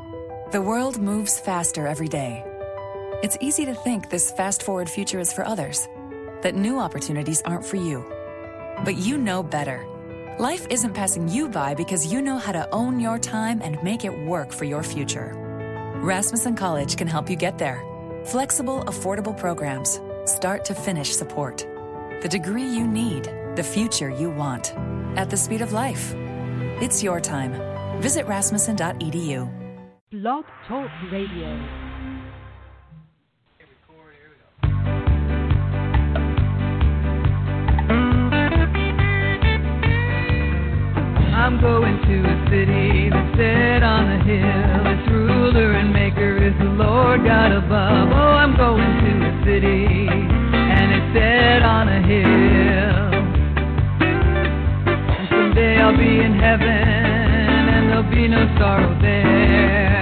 The world moves faster every day. It's easy to think this fast-forward future is for others, that new opportunities aren't for you. But you know better. Life isn't passing you by because you know how to own your time and make it work for your future. Rasmussen College can help you get there. Flexible, affordable programs. Start to finish support. The degree you need, the future you want. At the speed of life. It's your time. Visit rasmussen.edu. Blog Talk Radio. I'm going to a city that's set on a hill. Its ruler and maker is the Lord God above. Oh, I'm going to a city and it's set on a hill. And someday I'll be in heaven and there'll be no sorrow there.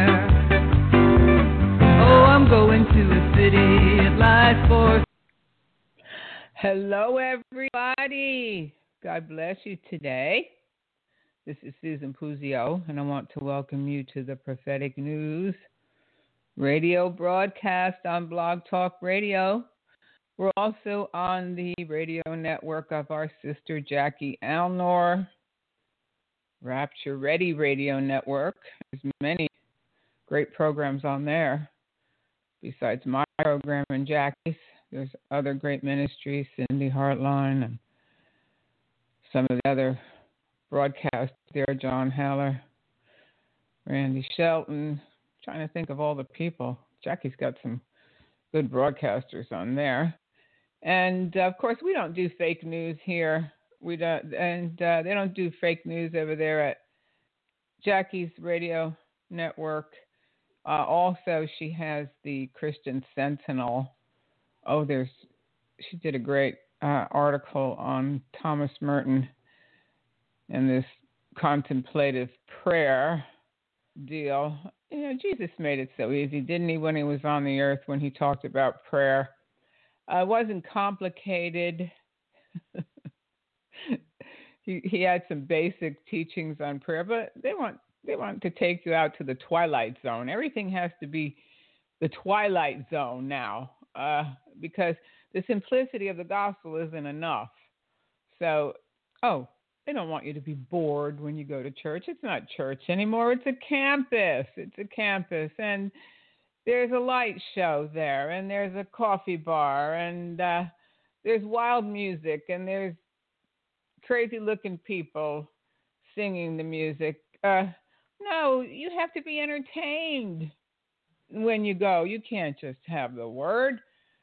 Oh, I'm going to a city, it lies for. Hello, everybody. God bless you today. This is Susan Puzio, and I want to welcome you to the Prophetic News radio broadcast on Blog Talk Radio. We're also on the radio network of our sister Jackie Alnor, Rapture Ready Radio Network. There's many great programs on there. Besides my program and Jackie's, there's other great ministries, Cindy Hartline, and some of the other broadcast there, John Haller, Randy Shelton. Trying to think of all the people. Jackie's got some good broadcasters on there. And of course, we don't do fake news here. We don't, and they don't do fake news over there at Jackie's radio network. Also, she has the Christian Sentinel. Oh, she did a great article on Thomas Merton and this contemplative prayer deal. You know, Jesus made it so easy, didn't he, when he was on the earth, when he talked about prayer? It wasn't complicated. he had some basic teachings on prayer, but they want to take you out to the twilight zone. Everything has to be the twilight zone now, because the simplicity of the gospel isn't enough. So, they don't want you to be bored when you go to church. It's not church anymore. It's a campus. And there's a light show there, and there's a coffee bar, and there's wild music, and there's crazy-looking people singing the music. No, you have to be entertained when you go. You can't just have the word.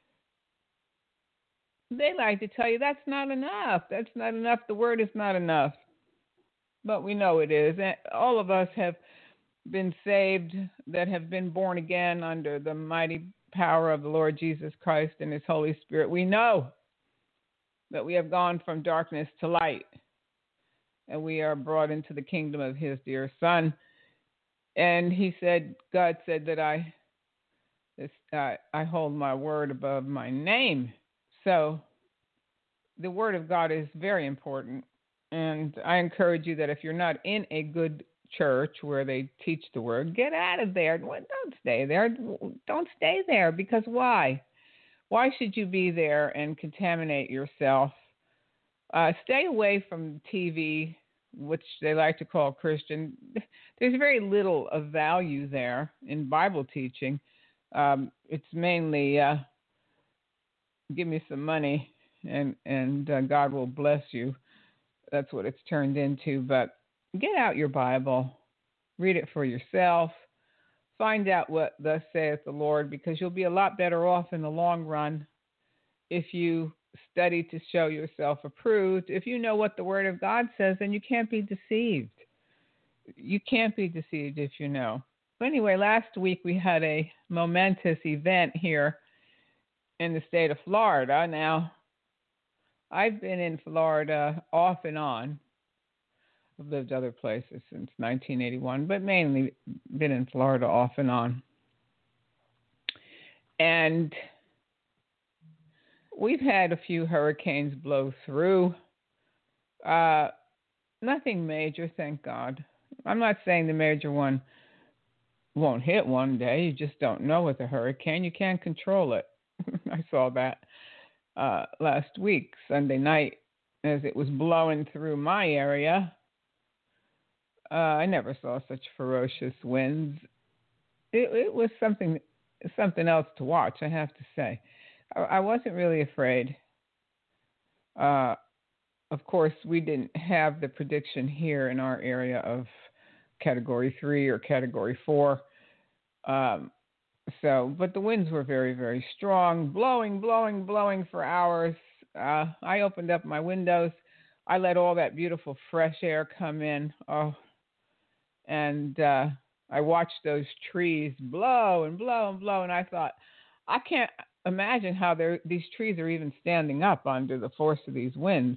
They like to tell you that's not enough. That's not enough. The word is not enough. But we know it is. And all of us have been saved, that have been born again under the mighty power of the Lord Jesus Christ and his Holy Spirit. We know that we have gone from darkness to light, and we are brought into the kingdom of his dear Son. And he said, God said that I hold my word above my name. So the Word of God is very important, and I encourage you that if you're not in a good church where they teach the Word, get out of there. Don't stay there. Don't stay there, because why? Why should you be there and contaminate yourself? Stay away from TV, which they like to call Christian. There's very little of value there in Bible teaching. It's mainly give me some money and God will bless you. That's what it's turned into. But get out your Bible, read it for yourself, find out what thus saith the Lord, because you'll be a lot better off in the long run if you study to show yourself approved. If you know what the Word of God says, then you can't be deceived. You can't be deceived if you know. But anyway, last week we had a momentous event here in the state of Florida. Now, I've been in Florida off and on. I've lived other places since 1981, but mainly been in Florida off and on. And we've had a few hurricanes blow through. Nothing major, thank God. I'm not saying the major one won't hit one day. You just don't know with a hurricane. You can't control it. I saw that last week, Sunday night, as it was blowing through my area. I never saw such ferocious winds. It was something else to watch, I have to say. I wasn't really afraid. Of course, we didn't have the prediction here in our area of Category 3 or Category 4. But the winds were very, very strong, blowing for hours. I opened up my windows. I let all that beautiful fresh air come in. And I watched those trees blow and I thought, I can't imagine how these trees are even standing up under the force of these winds.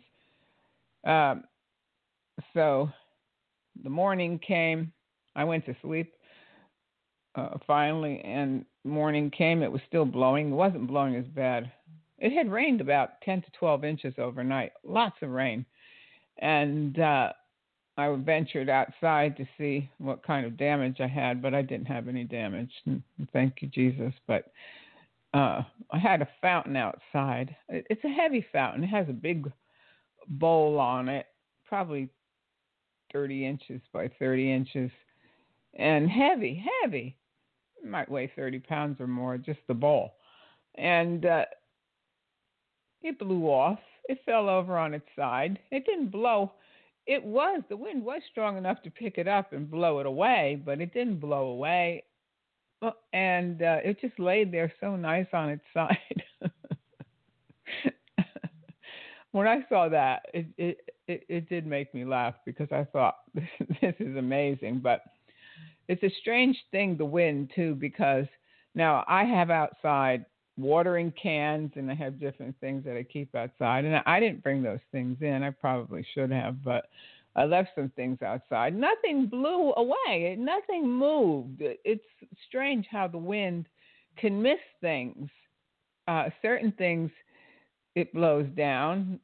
So the morning came. I went to sleep finally, and morning came. It was still blowing. It wasn't blowing as bad. It had rained about 10 to 12 inches overnight, lots of rain. And I ventured outside to see what kind of damage I had, but I didn't have any damage. Thank you, Jesus. But I had a fountain outside. It's a heavy fountain. It has a big bowl on it, probably 30 inches by 30 inches, and heavy. It might weigh 30 pounds or more, just the bowl. And it blew off. It fell over on its side. It didn't blow. The wind was strong enough to pick it up and blow it away, but it didn't blow away. And it just laid there so nice on its side. When I saw that, it did make me laugh, because I thought, this is amazing. But it's a strange thing, the wind, too, because now I have outside watering cans, and I have different things that I keep outside. And I didn't bring those things in. I probably should have, but I left some things outside. Nothing blew away. Nothing moved. It's strange how the wind can miss things. Certain things, it blows down.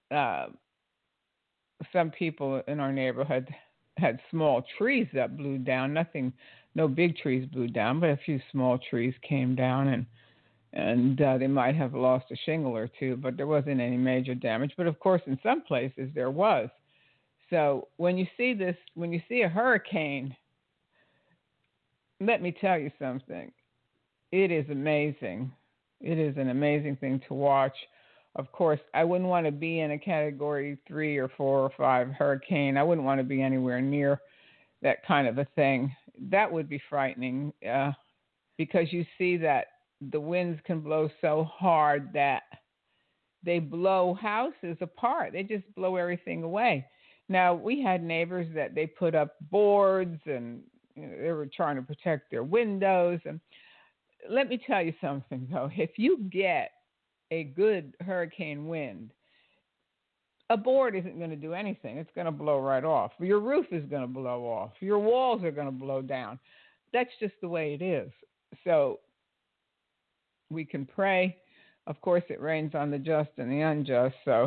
Some people in our neighborhood had small trees that blew down. No big trees blew down, but a few small trees came down, and they might have lost a shingle or two, but there wasn't any major damage. But of course, in some places there was. So when you see a hurricane, let me tell you something. It is amazing. It is an amazing thing to watch. Of course, I wouldn't want to be in a Category 3 or 4 or 5 hurricane. I wouldn't want to be anywhere near that kind of a thing. That would be frightening, because you see that the winds can blow so hard that they blow houses apart. They just blow everything away. Now, we had neighbors that they put up boards, and they were trying to protect their windows. And let me tell you something, though. If you get a good hurricane wind, a board isn't going to do anything. It's going to blow right off. Your roof is going to blow off. Your walls are going to blow down. That's just the way it is. So we can pray. Of course, it rains on the just and the unjust. So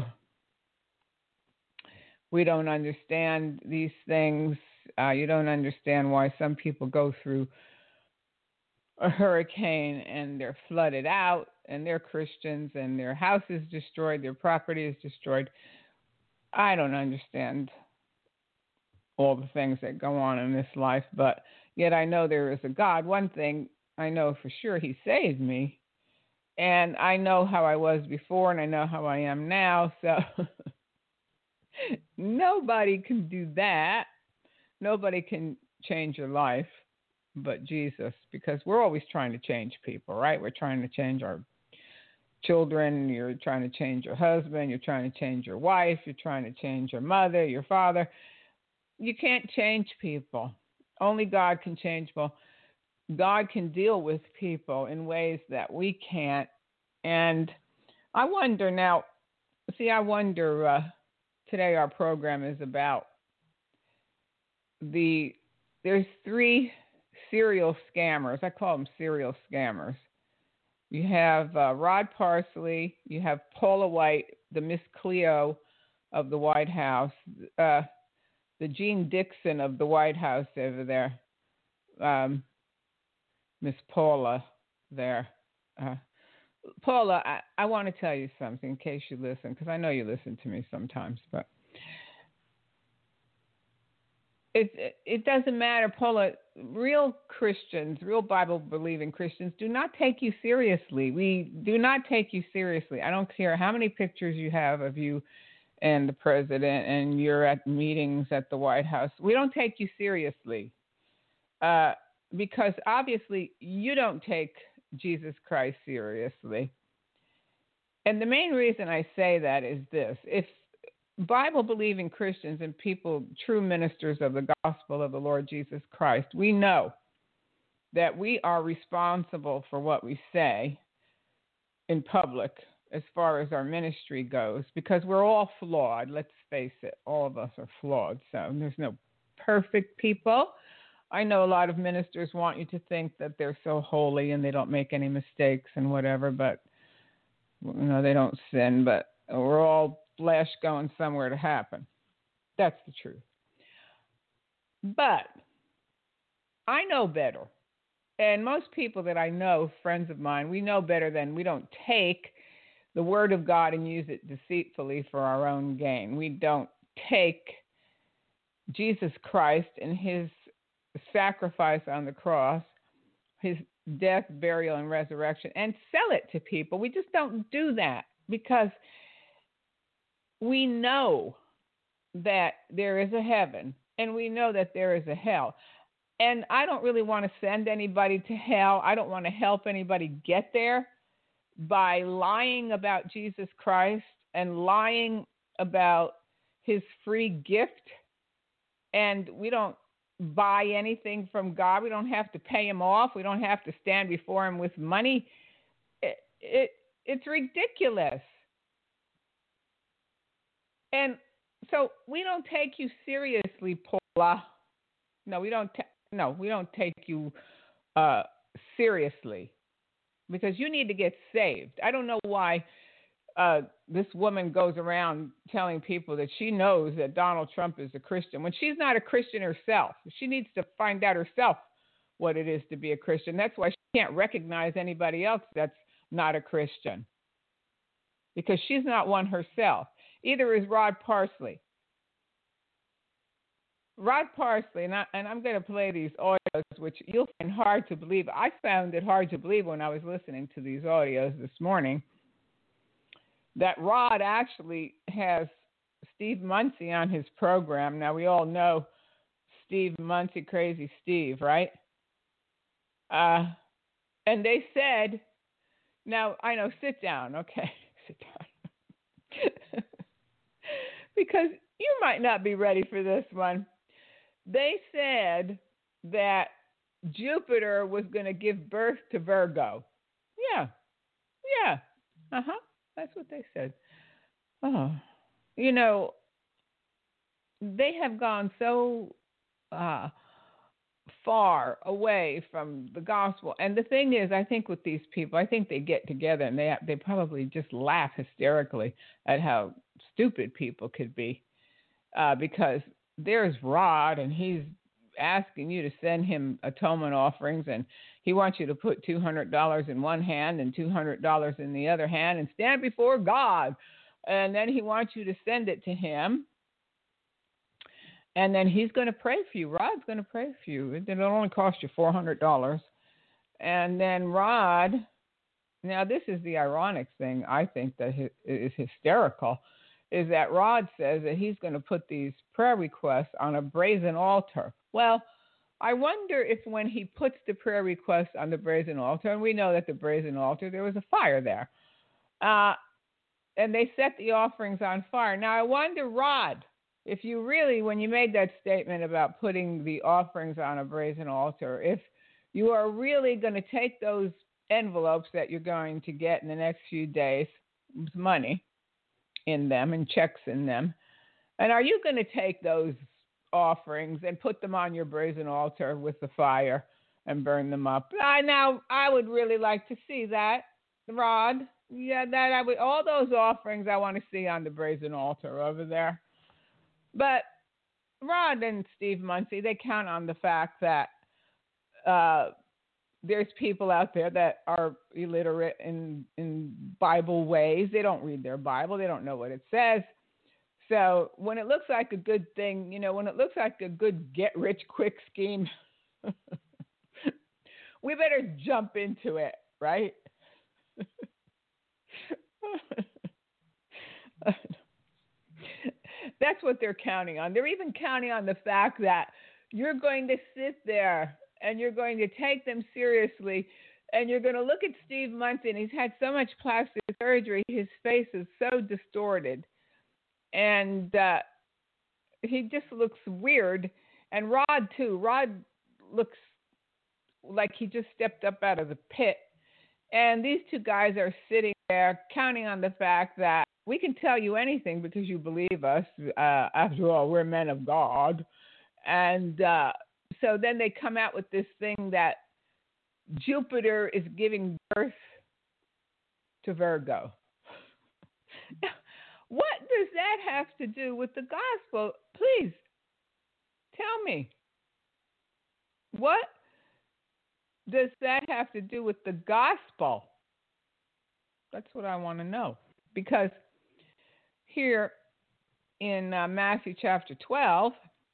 we don't understand these things. You don't understand why some people go through a hurricane and they're flooded out, and they're Christians, and their house is destroyed, their property is destroyed. I don't understand all the things that go on in this life, but yet I know there is a God. One thing I know for sure, He saved me, and I know how I was before, and I know how I am now, so nobody can do that. Nobody can change your life but Jesus, because we're always trying to change people, right? We're trying to change our children. You're trying to change your husband. You're trying to change your wife. You're trying to change your mother, your father. You can't change people. Only God can change people. God can deal with people in ways that we can't. And I wonder now, today our program is about there's 3 serial scammers. I call them serial scammers. You have Rod Parsley. You have Paula White, the Miss Cleo of the White House, the Jean Dixon of the White House over there. Miss Paula there. Paula, I want to tell you something in case you listen, because I know you listen to me sometimes, but it doesn't matter, Paula. Real Christians, real Bible-believing Christians do not take you seriously. We do not take you seriously. I don't care how many pictures you have of you and the president and you're at meetings at the White House. We don't take you seriously because obviously you don't take Jesus Christ seriously. And the main reason I say that is this. If Bible-believing Christians and people, true ministers of the gospel of the Lord Jesus Christ, we know that we are responsible for what we say in public as far as our ministry goes, because we're all flawed. Let's face it, all of us are flawed. So there's no perfect people. I know a lot of ministers want you to think that they're so holy and they don't make any mistakes and whatever, but they don't sin, but we're all flesh going somewhere to happen. That's the truth. But I know better. And most people that I know, friends of mine, we know better than we don't take the word of God and use it deceitfully for our own gain. We don't take Jesus Christ and his sacrifice on the cross, his death, burial, and resurrection, and sell it to people. We just don't do that because we know that there is a heaven and we know that there is a hell. And I don't really want to send anybody to hell. I don't want to help anybody get there by lying about Jesus Christ and lying about his free gift. And we don't buy anything from God. We don't have to pay him off. We don't have to stand before him with money. It's ridiculous. And so we don't take you seriously, Paula. No, we don't take you seriously because you need to get saved. I don't know why this woman goes around telling people that she knows that Donald Trump is a Christian when she's not a Christian herself. She needs to find out herself what it is to be a Christian. That's why she can't recognize anybody else that's not a Christian because she's not one herself. Either is Rod Parsley. Rod Parsley, and I'm going to play these audios, which you'll find hard to believe. I found it hard to believe when I was listening to these audios this morning that Rod actually has Steve Muncie on his program. Now, we all know Steve Muncie, Crazy Steve, right? And they said, now, I know, sit down, okay? Sit down. Because you might not be ready for this one. They said that Jupiter was going to give birth to Virgo. Yeah. That's what they said. Oh. They have gone so far away from the gospel. And the thing is, I think with these people, I think they get together and they probably just laugh hysterically at how stupid people could be. Because there's Rod, and he's asking you to send him atonement offerings, and he wants you to put $200 in one hand and $200 in the other hand and stand before God. And then he wants you to send it to him. And then he's going to pray for you. Rod's going to pray for you. It'll only cost you $400. And then Rod, now this is the ironic thing, I think that is hysterical, is that Rod says that he's going to put these prayer requests on a brazen altar. Well, I wonder if when he puts the prayer requests on the brazen altar, and we know that the brazen altar, there was a fire there, and they set the offerings on fire. Now, I wonder, Rod, if you really, when you made that statement about putting the offerings on a brazen altar, if you are really going to take those envelopes that you're going to get in the next few days with money in them and checks in them, and are you going to take those offerings and put them on your brazen altar with the fire and burn them up? Now, I would really like to see that, Rod. Yeah, that I would. All those offerings I want to see on the brazen altar over there. But Rod and Steve Muncie, they count on the fact that there's people out there that are illiterate in Bible ways. They don't read their Bible. They don't know what it says. So when it looks like a good thing, when it looks like a good get-rich-quick scheme, we better jump into it, right? That's what they're counting on. They're even counting on the fact that you're going to sit there and you're going to take them seriously, and you're going to look at Steve Munson. He's had so much plastic surgery. His face is so distorted, and he just looks weird. And Rod, too. Rod looks like he just stepped up out of the pit. And these two guys are sitting there counting on the fact that we can tell you anything because you believe us. After all, we're men of God. And so then they come out with this thing that Jupiter is giving birth to Virgo. What does that have to do with the gospel? Please tell me. What does that have to do with the gospel? That's what I want to know. Because here in Matthew chapter 12,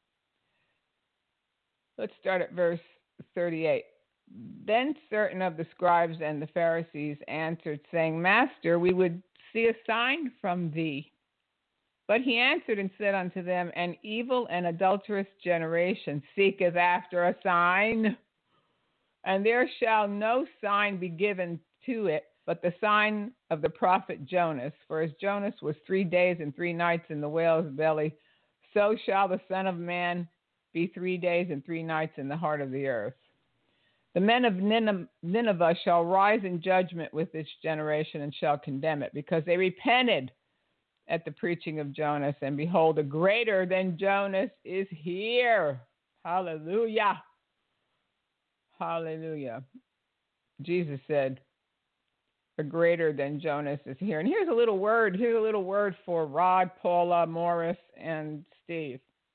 let's start at verse 38. Then certain of the scribes and the Pharisees answered, saying, Master, we would see a sign from thee. But he answered and said unto them, An evil and adulterous generation seeketh after a sign, and there shall no sign be given to it, but the sign of the prophet Jonas. For as Jonas was 3 days and 3 nights in the whale's belly, so shall the Son of Man be 3 days and 3 nights in the heart of the earth. The men of Nineveh shall rise in judgment with this generation and shall condemn it, because they repented at the preaching of Jonas, and behold, a greater than Jonas is here. Hallelujah. Hallelujah. Jesus said, a greater than Jonas is here. And here's a little word. Here's a little word for Rod, Paula, Morris, and Steve.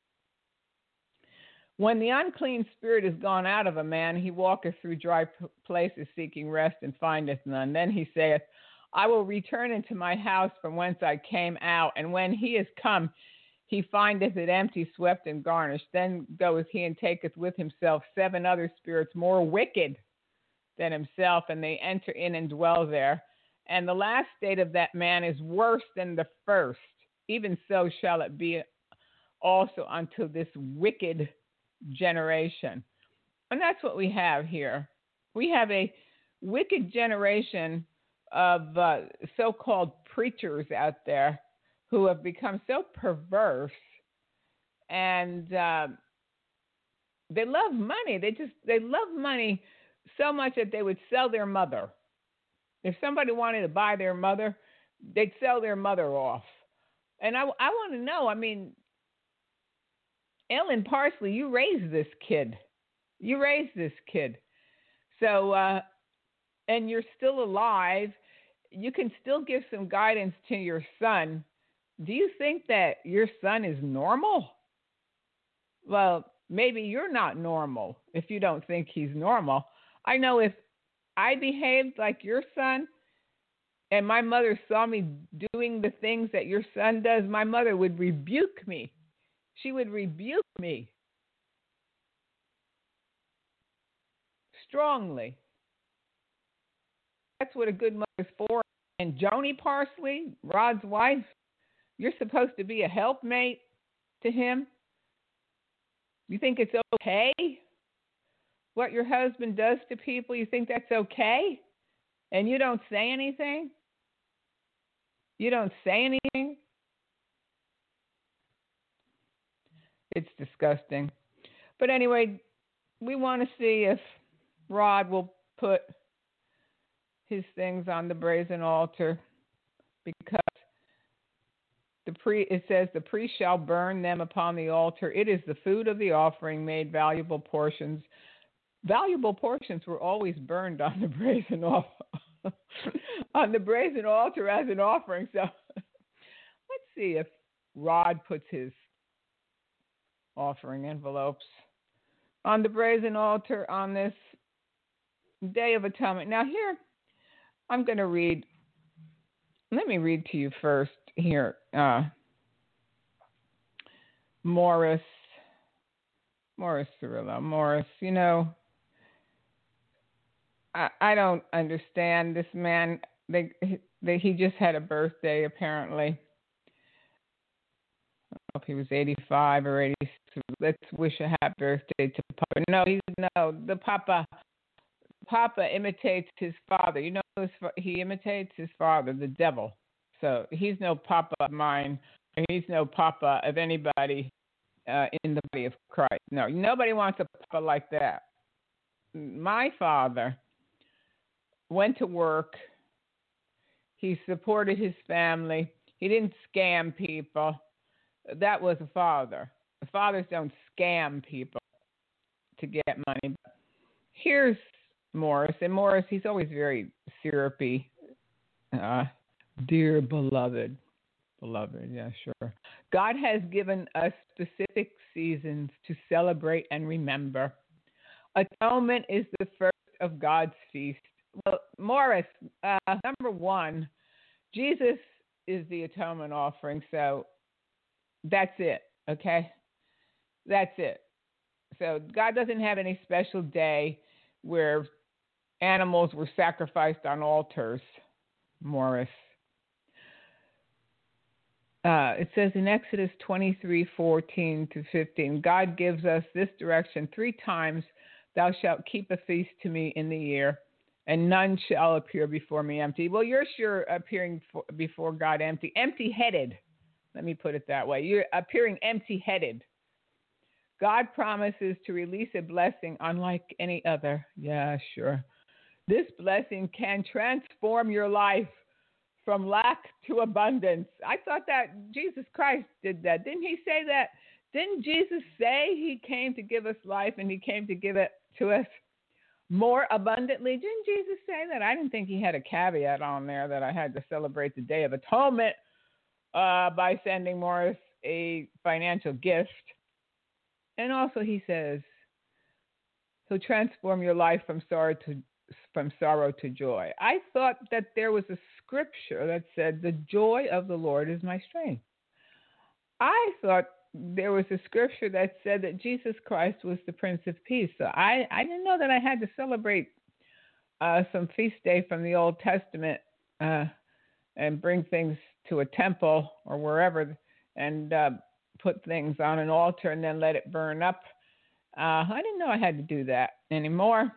When the unclean spirit is gone out of a man, he walketh through dry places seeking rest and findeth none. Then he saith, I will return into my house from whence I came out. And when he is come, he findeth it empty, swept, and garnished. Then goeth he and taketh with himself 7 other spirits more wicked than himself, and they enter in and dwell there. And the last state of that man is worse than the first. Even so shall it be also unto this wicked generation. And that's what we have here. We have a wicked generation of so-called preachers out there who have become so perverse, and they love money. They love money so much that they would sell their mother. If somebody wanted to buy their mother, they'd sell their mother off. And I want to know, Ellen Parsley, you raised this kid. So, and you're still alive. You can still give some guidance to your son. Do you think that your son is normal? Well, maybe you're not normal if you don't think he's normal. I know if I behaved like your son and my mother saw me doing the things that your son does, my mother would rebuke me. She would rebuke me strongly. That's what a good mother's for. And Joni Parsley, Rod's wife, you're supposed to be a helpmate to him. You think it's okay what your husband does to people? You think that's okay? And you don't say anything? You don't say anything? It's disgusting. But anyway, we want to see if Rod will put his things on the brazen altar, because it says the priest shall burn them upon the altar. It is the food of the offering made valuable portions. Valuable portions were always burned on the brazen on the brazen altar as an offering. So let's see if Rod puts his offering envelopes on the brazen altar on this Day of Atonement. Now here, I'm going to read. Let me read to you first here. Morris Cirillo. Morris, I don't understand this man. He just had a birthday, apparently. I don't know if he was 85 or 86. Let's wish a happy birthday to Papa. The Papa imitates his father. He imitates his father, the devil. So he's no Papa of mine. He's no Papa of anybody in the body of Christ. No, nobody wants a Papa like that. My father went to work. He supported his family. He didn't scam people. That was a father. The fathers don't scam people to get money. Here's Morris. And Morris, he's always very syrupy. Dear beloved. Beloved, yeah, sure. God has given us specific seasons to celebrate and remember. Atonement is the first of God's feast. Well, Morris, number one, Jesus is the atonement offering, so that's it, okay? That's it. So God doesn't have any special day where animals were sacrificed on altars, Morris. It says in Exodus 23:14-15, God gives us this direction: 3 times thou shalt keep a feast to me in the year, and none shall appear before me empty. Well, you're sure appearing before God empty-headed. Let me put it that way. You're appearing empty-headed. God promises to release a blessing unlike any other. Yeah, sure. This blessing can transform your life from lack to abundance. I thought that Jesus Christ did that. Didn't he say that? Didn't Jesus say he came to give us life and he came to give it to us more abundantly? Didn't Jesus say that? I didn't think he had a caveat on there that I had to celebrate the Day of Atonement by sending Morris a financial gift. And also he says he'll transform your life from sorrow to joy. I thought that there was a scripture that said the joy of the Lord is my strength. I thought there was a scripture that said that Jesus Christ was the Prince of Peace. So I didn't know that I had to celebrate some feast day from the Old Testament and bring things to a temple or wherever and put things on an altar and then let it burn up. I didn't know I had to do that anymore.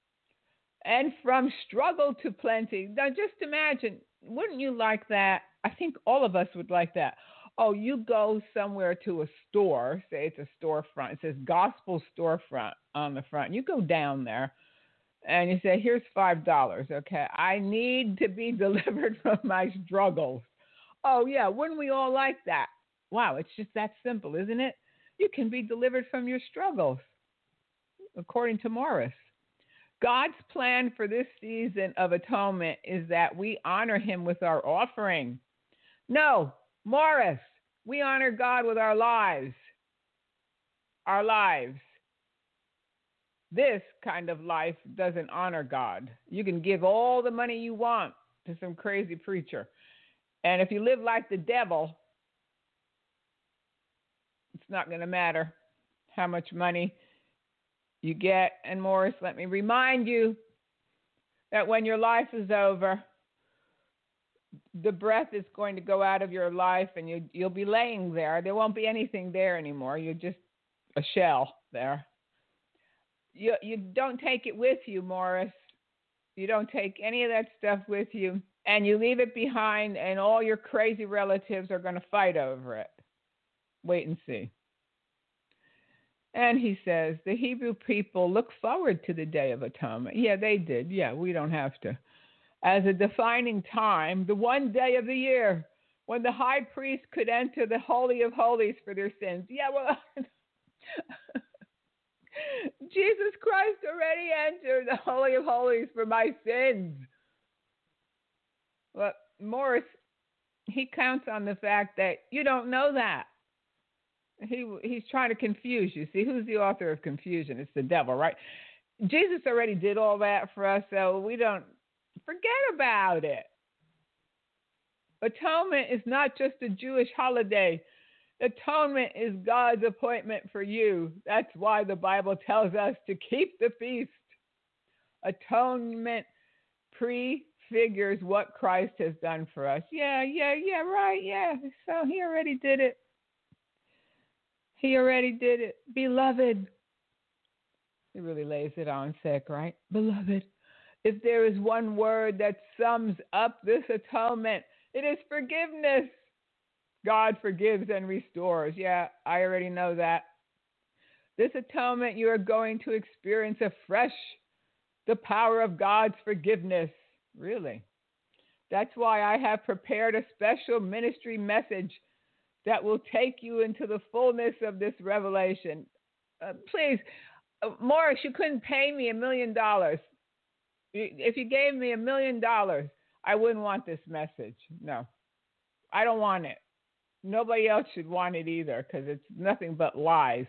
And from struggle to plenty. Now, just imagine, wouldn't you like that? I think all of us would like that. Oh, you go somewhere to a store, say it's a storefront. It says Gospel Storefront on the front. You go down there and you say, here's $5, okay? I need to be delivered from my struggles. Oh, yeah, wouldn't we all like that? Wow, it's just that simple, isn't it? You can be delivered from your struggles, according to Morris. God's plan for this season of atonement is that we honor him with our offering. No, Morris, we honor God with our lives. Our lives. This kind of life doesn't honor God. You can give all the money you want to some crazy preacher. And if you live like the devil, it's not going to matter how much money you get. And Morris, let me remind you that when your life is over, the breath is going to go out of your life and you'll be laying there. There won't be anything there anymore. You're just a shell there. You don't take it with you, Morris. You don't take any of that stuff with you, and you leave it behind, and all your crazy relatives are going to fight over it. Wait and see. And he says, the Hebrew people look forward to the Day of Atonement. Yeah, they did. Yeah, we don't have to. As a defining time, the one day of the year when the high priest could enter the Holy of Holies for their sins. Yeah, well, Jesus Christ already entered the Holy of Holies for my sins. Well, Morris, he counts on the fact that you don't know that. He's trying to confuse you. See, who's the author of confusion? It's the devil, right? Jesus already did all that for us, so we don't forget about it. Atonement is not just a Jewish holiday. Atonement is God's appointment for you. That's why the Bible tells us to keep the feast. Atonement prefigures what Christ has done for us. Yeah, right, yeah. So he already did it. He already did it. Beloved. He really lays it on thick, right? Beloved. If there is one word that sums up this atonement, it is forgiveness. God forgives and restores. Yeah, I already know that. This atonement, you are going to experience afresh the power of God's forgiveness. Really. That's why I have prepared a special ministry message that will take you into the fullness of this revelation. Please, Morris, you couldn't pay me $1 million. If you gave me $1 million, I wouldn't want this message. No, I don't want it. Nobody else should want it either, because it's nothing but lies.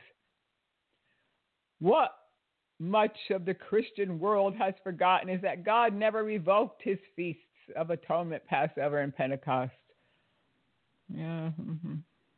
What much of the Christian world has forgotten is that God never revoked his feasts of atonement, Passover, and Pentecost. Yeah. Mm-hmm.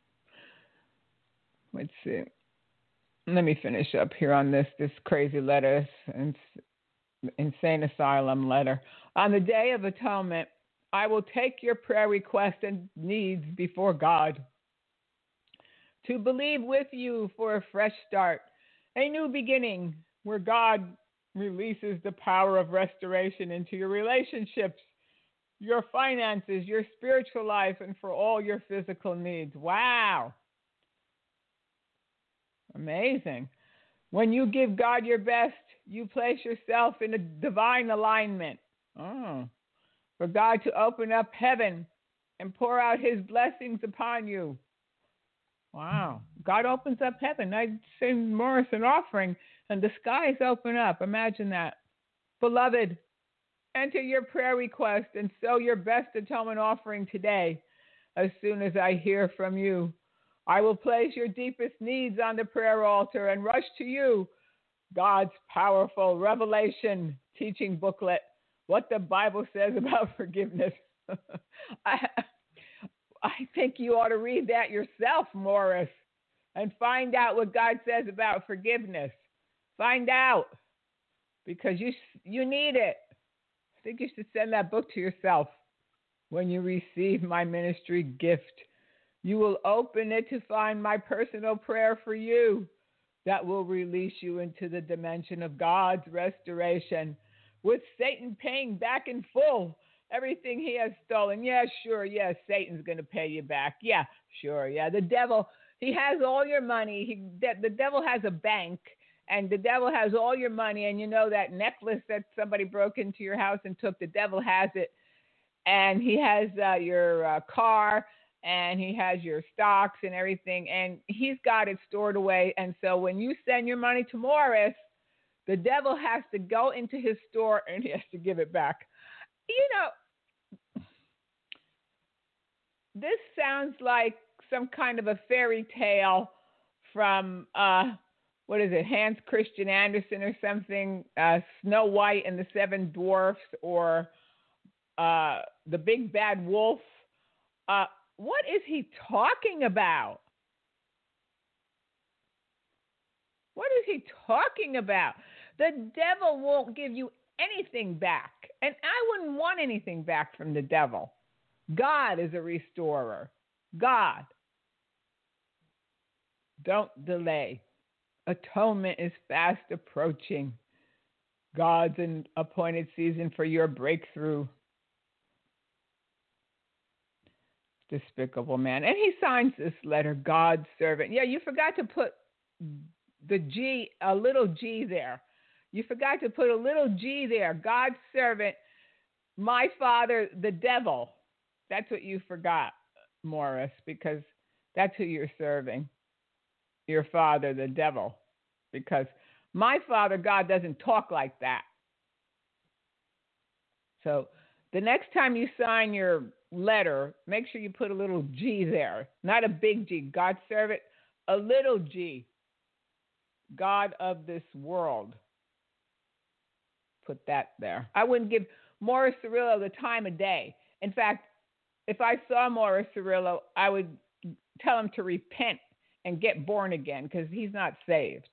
Let's see. Let me finish up here on this crazy letter, insane asylum letter. On the Day of Atonement, I will take your prayer requests and needs before God to believe with you for a fresh start, a new beginning where God releases the power of restoration into your relationships, your finances, your spiritual life, and for all your physical needs. Wow. Amazing. When you give God your best, you place yourself in a divine alignment. For God to open up heaven and pour out his blessings upon you. Wow. God opens up heaven. I send Morris an offering and the skies open up. Imagine that. Beloved, enter your prayer request and sow your best atonement offering today. As soon as I hear from you, I will place your deepest needs on the prayer altar and rush to you, God's powerful revelation teaching booklet, What the Bible Says About Forgiveness. I think you ought to read that yourself, Morris, and find out what God says about forgiveness. Find out, because you need it. I think you should send that book to yourself when you receive my ministry gift. You will open it to find my personal prayer for you that will release you into the dimension of God's restoration, with Satan paying back in full everything he has stolen. Yeah, sure. Yeah, Satan's going to pay you back. Yeah, sure. Yeah, the devil, he has all your money. The devil has a bank, and the devil has all your money. And you know that necklace that somebody broke into your house and took, the devil has it. And he has your car, and he has your stocks and everything, and he's got it stored away. And so when you send your money to Morris, the devil has to go into his store and he has to give it back. You know, this sounds like some kind of a fairy tale from, what is it, Hans Christian Andersen or something, Snow White and the Seven Dwarfs, or The Big Bad Wolf. What is he talking about? What is he talking about? The devil won't give you anything back. And I wouldn't want anything back from the devil. God is a restorer. God. Don't delay. Atonement is fast approaching. God's appointed season for your breakthrough. Despicable man. And he signs this letter, God's servant. Yeah, you forgot to put the G, a little G there. You forgot to put a little G there. God's servant, my father, the devil. That's what you forgot, Morris, because that's who you're serving. Your father, the devil. Because my father, God, doesn't talk like that. So the next time you sign your letter, make sure you put a little G there. Not a big G. God's servant, a little G. God of this world. Put that there. I wouldn't give Morris Cirillo the time of day. In fact, if I saw Morris Cirillo, I would tell him to repent and get born again because he's not saved.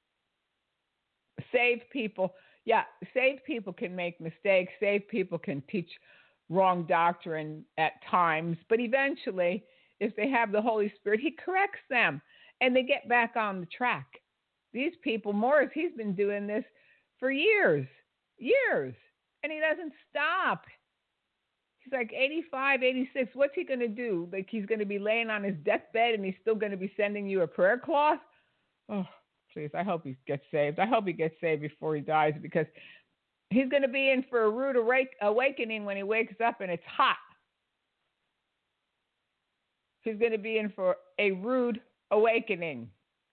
Saved people can make mistakes. Saved people can teach wrong doctrine at times. But eventually, if they have the Holy Spirit, he corrects them and they get back on the track. These people, Morris, he's been doing this for years, and he doesn't stop. He's like 85, 86. What's he going to do? Like he's going to be laying on his deathbed and he's still going to be sending you a prayer cloth? Oh, please, I hope he gets saved. I hope he gets saved before he dies because he's going to be in for a rude awakening when he wakes up and it's hot. He's going to be in for a rude awakening.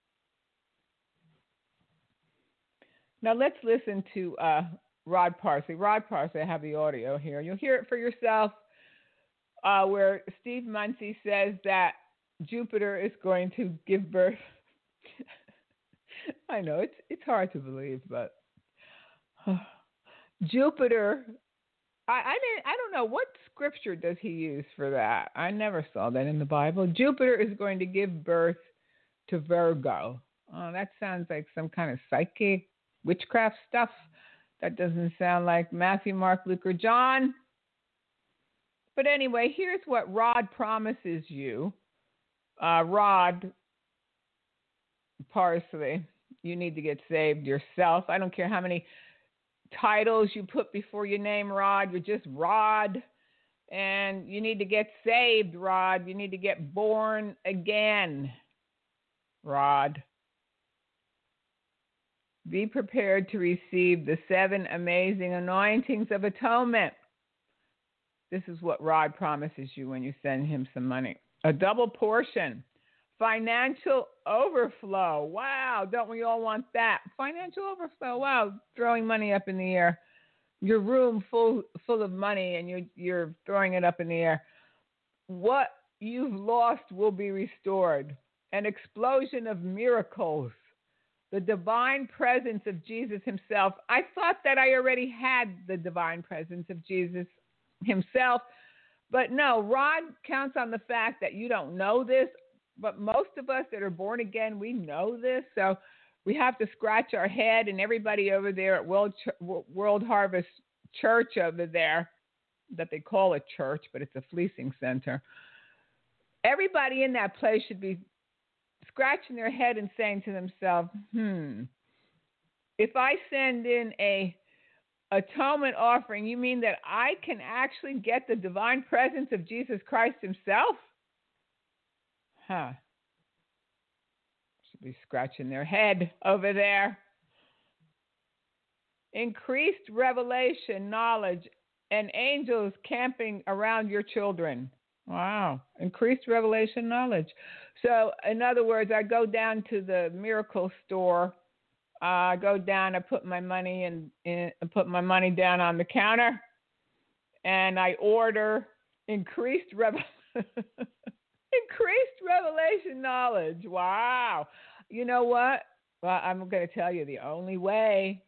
Now let's listen to Rod Parsley. Rod Parsley, I have the audio here. You'll hear it for yourself where Steve Munsey says that Jupiter is going to give birth. I know, it's hard to believe, but Jupiter, I don't know, what scripture does he use for that? I never saw that in the Bible. Jupiter is going to give birth to Virgo. Oh, that sounds like some kind of psychic witchcraft stuff. That doesn't sound like Matthew, Mark, Luke, or John. But anyway, here's what Rod promises you. Rod Parsley, you need to get saved yourself. I don't care how many titles you put before your name, Rod. You're just Rod. And you need to get saved, Rod. You need to get born again, Rod. Be prepared to receive the 7 amazing anointings of atonement. This is what Rod promises you when you send him some money. A double portion. Financial overflow. Wow, don't we all want that? Financial overflow. Wow, throwing money up in the air. Your room full of money and you're throwing it up in the air. What you've lost will be restored. An explosion of miracles. The divine presence of Jesus himself. I thought that I already had the divine presence of Jesus himself. But no, Rod counts on the fact that you don't know this. But most of us that are born again, we know this. So we have to scratch our head. And everybody over there at World Harvest Church over there, that they call a church, but it's a fleecing center. Everybody in that place should be scratching their head and saying to themselves, if I send in a atonement offering, you mean that I can actually get the divine presence of Jesus Christ himself? Should be scratching their head over there. Increased revelation, knowledge, and angels camping around your children. Wow. Increased revelation knowledge. So, in other words, I go down to the miracle store. I go down, I put my money put my money down on the counter, and I order increased revelation knowledge. Wow. You know what? Well, I'm going to tell you the only way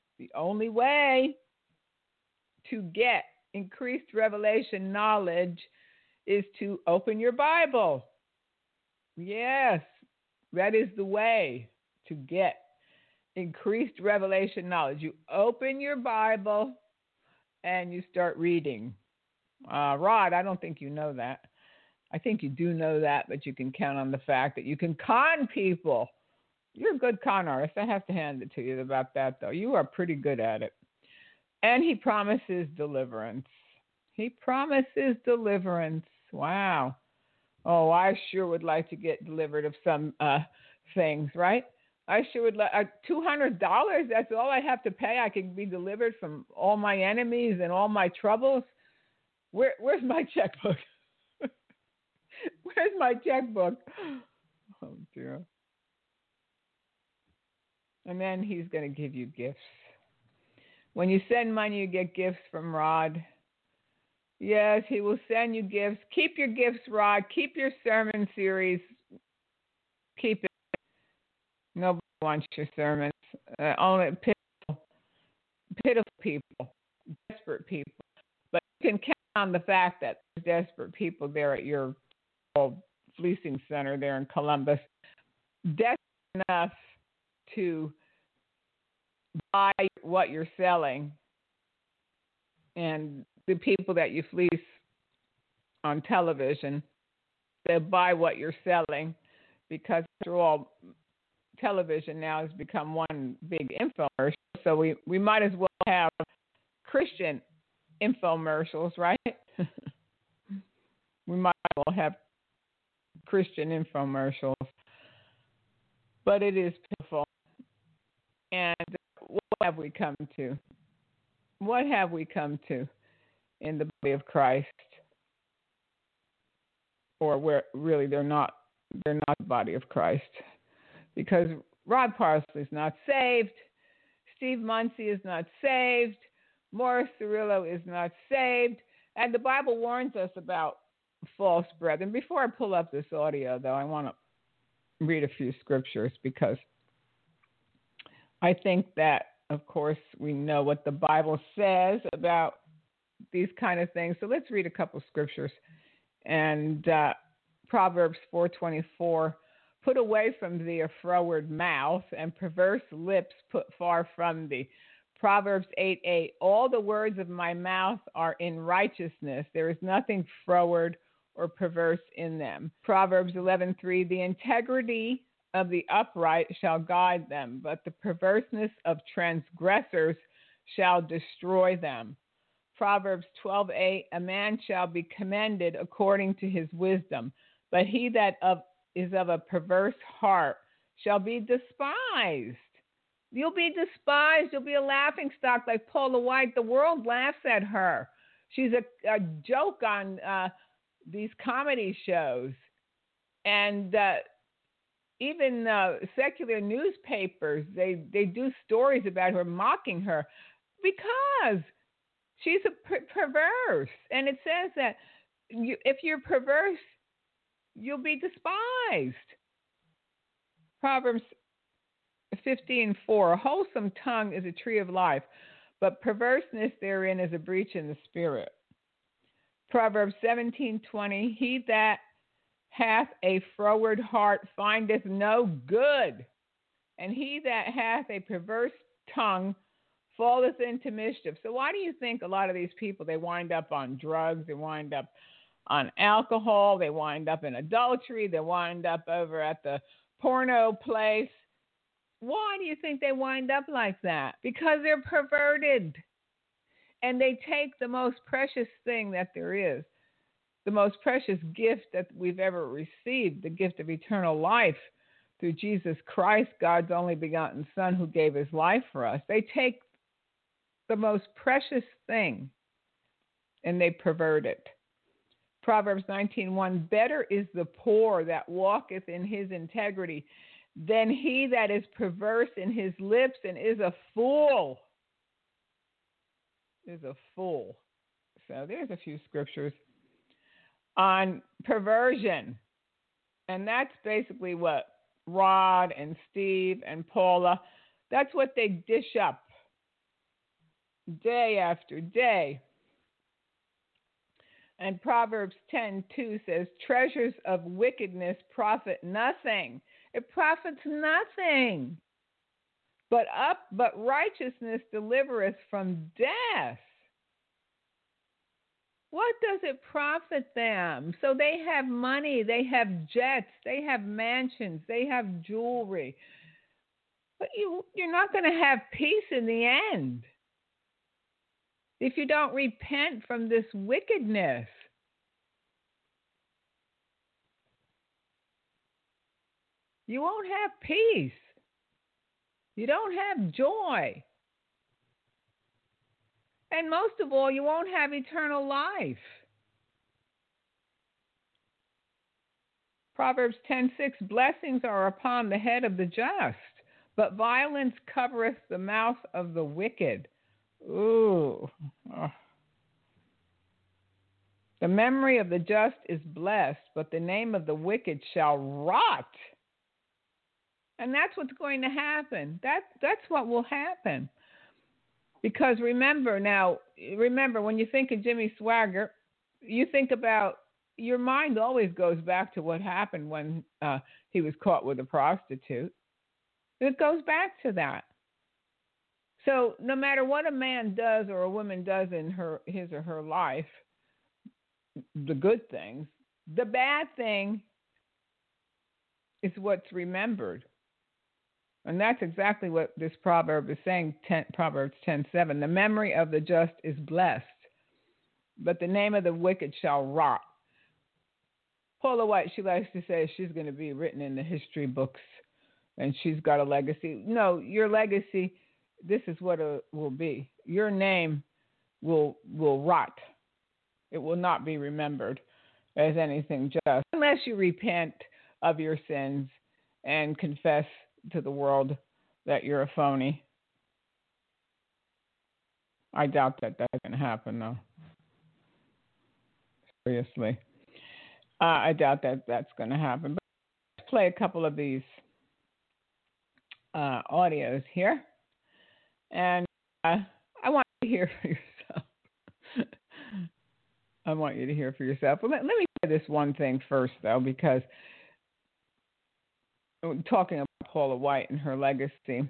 to get increased revelation knowledge is to open your Bible. Yes, that is the way to get increased revelation knowledge. You open your Bible and you start reading. Rod, I don't think you know that. I think you do know that, but you can count on the fact that you can con people. You're a good con artist. I have to hand it to you about that, though. You are pretty good at it. And he promises deliverance. He promises deliverance. Wow. Oh, I sure would like to get delivered of some things, right? I sure would like $200. That's all I have to pay. I can be delivered from all my enemies and all my troubles. Where's my checkbook? Where's my checkbook? Oh, dear. And then he's going to give you gifts. When you send money, you get gifts from Rod. Yes, he will send you gifts. Keep your gifts, Rod. Keep your sermon series. Keep it. Nobody wants your sermons. Only people pitiful people, desperate people. But you can count on the fact that there's desperate people there at your fleecing center there in Columbus, desperate enough to buy what you're selling, and the people that you fleece on television, they buy what you're selling, because after all, television now has become one big infomercial. So we might as well have Christian infomercials, right? We might as well have Christian infomercials. But it is pitiful. And what have we come to? What have we come to in the body of Christ? Or where really they're not the body of Christ. Because Rod Parsley is not saved, Steve Muncie is not saved, Morris Cirillo is not saved, and the Bible warns us about false brethren. Before I pull up this audio, though, I want to read a few scriptures, because I think that, of course, we know what the Bible says about these kind of things. So let's read a couple scriptures. And Proverbs 4:24, put away from thee a froward mouth, and perverse lips put far from thee. Proverbs 8:8, all the words of my mouth are in righteousness. There is nothing froward or perverse in them. Proverbs 11:3, the integrity of the upright shall guide them, but the perverseness of transgressors shall destroy them. Proverbs 12:8, a man shall be commended according to his wisdom, but he that is of a perverse heart shall be despised. You'll be despised. You'll be a laughingstock like Paula White. The world laughs at her. She's a joke on these comedy shows. And even secular newspapers, they do stories about her, mocking her, because she's a perverse. And it says that if you're perverse, you'll be despised. Proverbs 15:4, a wholesome tongue is a tree of life, but perverseness therein is a breach in the spirit. Proverbs 17:20, he that hath a froward heart findeth no good, and he that hath a perverse tongue falleth into mischief. So why do you think a lot of these people, they wind up on drugs, they wind up on alcohol, they wind up in adultery, they wind up over at the porno place? Why do you think they wind up like that? Because they're perverted. And they take the most precious thing that there is, the most precious gift that we've ever received, the gift of eternal life through Jesus Christ, God's only begotten Son, who gave his life for us. They take the most precious thing and they pervert it. Proverbs 19:1, better is the poor that walketh in his integrity than he that is perverse in his lips and is a fool. Is a fool. So there's a few scriptures on perversion. And that's basically what Rod and Steve and Paula, that's what they dish up day after day. And Proverbs 10:2 says, treasures of wickedness profit nothing. It profits nothing. But righteousness delivereth from death. What does it profit them? So they have money, they have jets, they have mansions, they have jewelry. But you're not going to have peace in the end if you don't repent from this wickedness. You won't have peace. You don't have joy. And most of all, you won't have eternal life. Proverbs 10:6, blessings are upon the head of the just, but violence covereth the mouth of the wicked. Ooh. Oh. The memory of the just is blessed, but the name of the wicked shall rot. And that's what's going to happen. That's what will happen. Because remember when you think of Jimmy Swaggart, you think about, your mind always goes back to what happened when he was caught with a prostitute. It goes back to that. So no matter what a man does or a woman does in his or her life, the good things, the bad thing is what's remembered. And that's exactly what this proverb is saying, Proverbs 10:7. The memory of the just is blessed, but the name of the wicked shall rot. Paula White, she likes to say she's going to be written in the history books and she's got a legacy. No, your legacy, this is what it will be. Your name will rot. It will not be remembered as anything just, unless you repent of your sins and confess to the world that you're a phony. I doubt that that's going to happen, though. Seriously. I doubt that that's going to happen. But let's play a couple of these audios here. And I want you to hear for yourself. I want you to hear for yourself. But let me say this one thing first, though, because talking about Paula White and her legacy,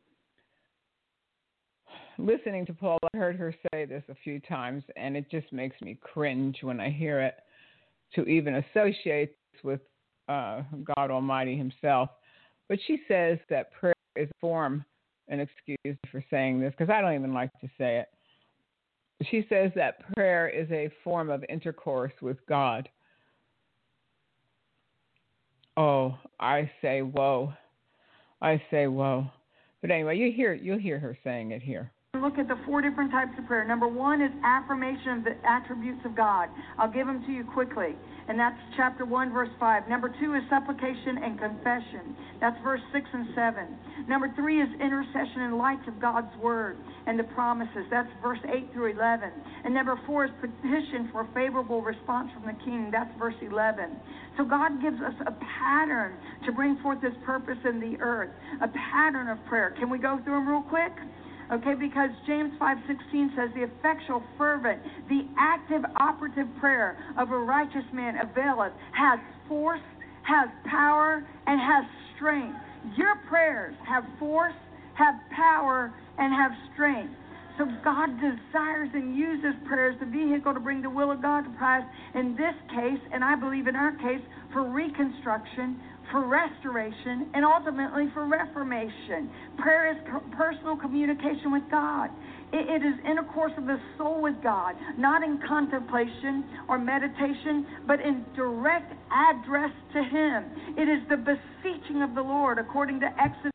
listening to Paula, I heard her say this a few times, and it just makes me cringe when I hear it, to even associate this with God Almighty himself. But she says that prayer is a form, an excuse for saying this, because I don't even like to say it. She says that prayer is a form of intercourse with God. Oh, I say, whoa. I say, whoa. But anyway, you'll hear her saying it here. Look at the 4 different types of prayer. Number 1 is affirmation of the attributes of God. I'll give them to you quickly. And that's chapter 1, verse 5. Number 2 is supplication and confession. That's verse 6 and 7. Number 3 is intercession in light of God's word and the promises. That's verse 8 through 11. And number 4 is petition for a favorable response from the king. That's verse 11. So God gives us a pattern to bring forth his purpose in the earth, a pattern of prayer. Can we go through them real quick? Okay, because James 5:16 says, the effectual, fervent, the active, operative prayer of a righteous man availeth, has force, has power, and has strength. Your prayers have force, have power, and have strength. So God desires and uses prayer as the vehicle to bring the will of God to pass. In this case, and I believe in our case, for reconstruction, for restoration, and ultimately for reformation. Prayer is personal communication with God. It is intercourse of the soul with God, not in contemplation or meditation, but in direct address to him. It is the beseeching of the Lord, according to Exodus.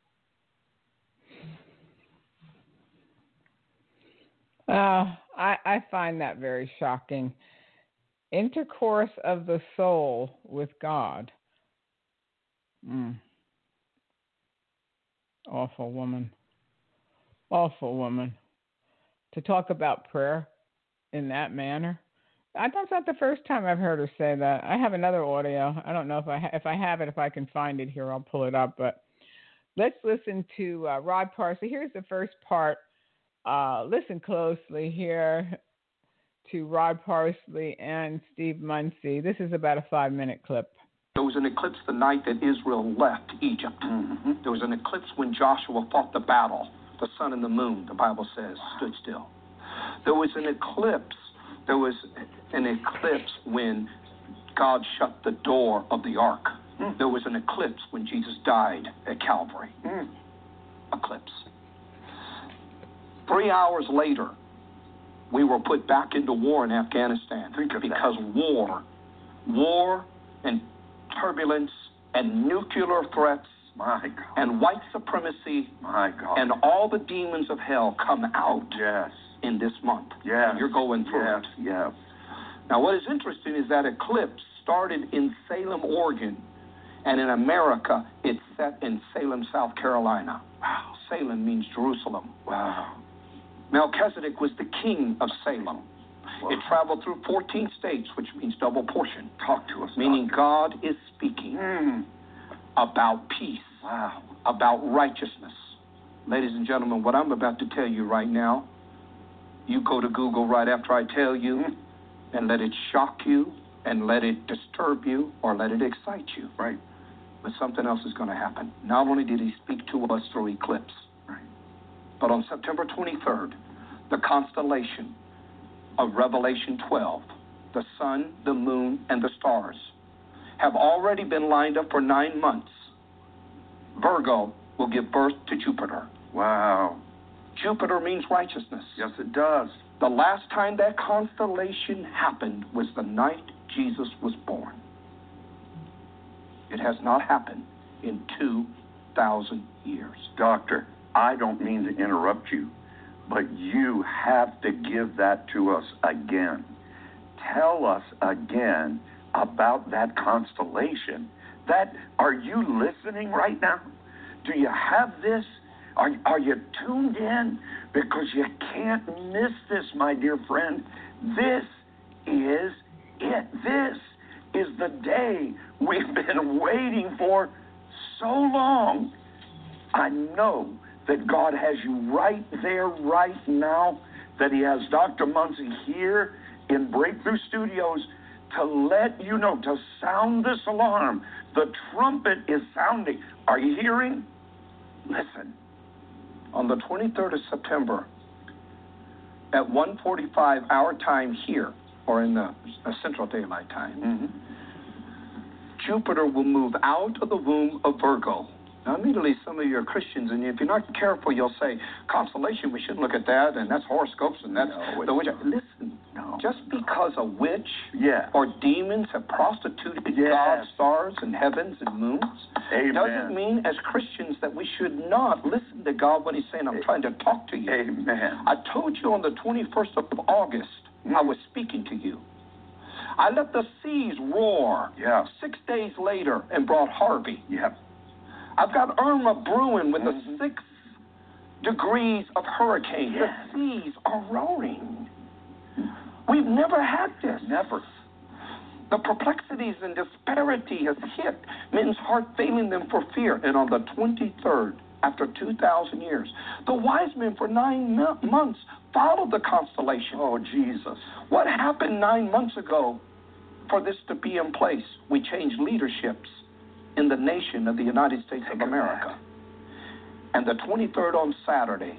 I find that very shocking. Intercourse of the soul with God. Awful woman. Awful woman. To talk about prayer in that manner. That's not the first time I've heard her say that. I have another audio. I don't know if I have it, if I can find it here, I'll pull it up. But let's listen to Rod Parsley. Here's the first part. Listen closely here to Rod Parsley and Steve Munsey. This is about a 5-minute clip. There was an eclipse the night that Israel left Egypt. Mm-hmm. There was an eclipse when Joshua fought the battle. The sun and the moon, the Bible says, stood still. There was an eclipse. There was an eclipse when God shut the door of the ark. There was an eclipse when Jesus died at Calvary. Eclipse. 3 hours later, we were put back into war in Afghanistan because war and turbulence and nuclear threats and white supremacy and all the demons of hell come out in this month. And you're going through it. Now, what is interesting is that eclipse started in Salem, Oregon, and in America, it's set in Salem, South Carolina. Wow. Salem means Jerusalem. Wow. Melchizedek was the king of Salem. Wow. It traveled through 14 states, which means double portion. Talk to us. Meaning God is speaking about peace, about righteousness, Ladies and gentlemen, what I'm about to tell you right now, you go to Google right after I tell you and let it shock you and let it disturb you or let it excite you. Right. But something else is going to happen. Not only did he speak to us through eclipse, right, but on September 23rd, the constellation of Revelation 12, the sun, the moon, and the stars have already been lined up for 9 months. Virgo will give birth to Jupiter. Wow. Jupiter means righteousness. Yes, it does. The last time that constellation happened was the night Jesus was born. It has not happened in 2,000 years. Doctor, I don't mean to interrupt you, but you have to give that to us again. Tell us again about that constellation. Are you listening right now? Do you have this? Are you tuned in? Because you can't miss this, my dear friend. This is it. This is the day we've been waiting for so long. I know that God has you right there, right now, that he has Dr. Munsey here in Breakthrough Studios to let you know, to sound this alarm. The trumpet is sounding. Are you hearing? Listen. On the 23rd of September, at 1:45 our time here, or in the Central Daylight Time, Jupiter will move out of the womb of Virgo. Now, immediately, some of you are Christians, and if you're not careful, you'll say, constellation, we shouldn't look at that, and that's horoscopes, and that's the witch. Listen, just because a witch or demons have prostituted God's stars and heavens and moons, doesn't mean as Christians that we should not listen to God when he's saying, I'm trying to talk to you. Amen. I told you on the 21st of August, I was speaking to you. I let the seas roar 6 days later and brought Harvey. I've got Irma brewing with the 6 degrees of hurricane. The seas are roaring. We've never had this. Never. The perplexities and disparity has hit men's heart, failing them for fear. And on the 23rd, after 2,000 years, the wise men for 9 months followed the constellation. Oh, Jesus. What happened 9 months ago for this to be in place? We changed leaderships in the nation of the United States of America. And the 23rd on Saturday,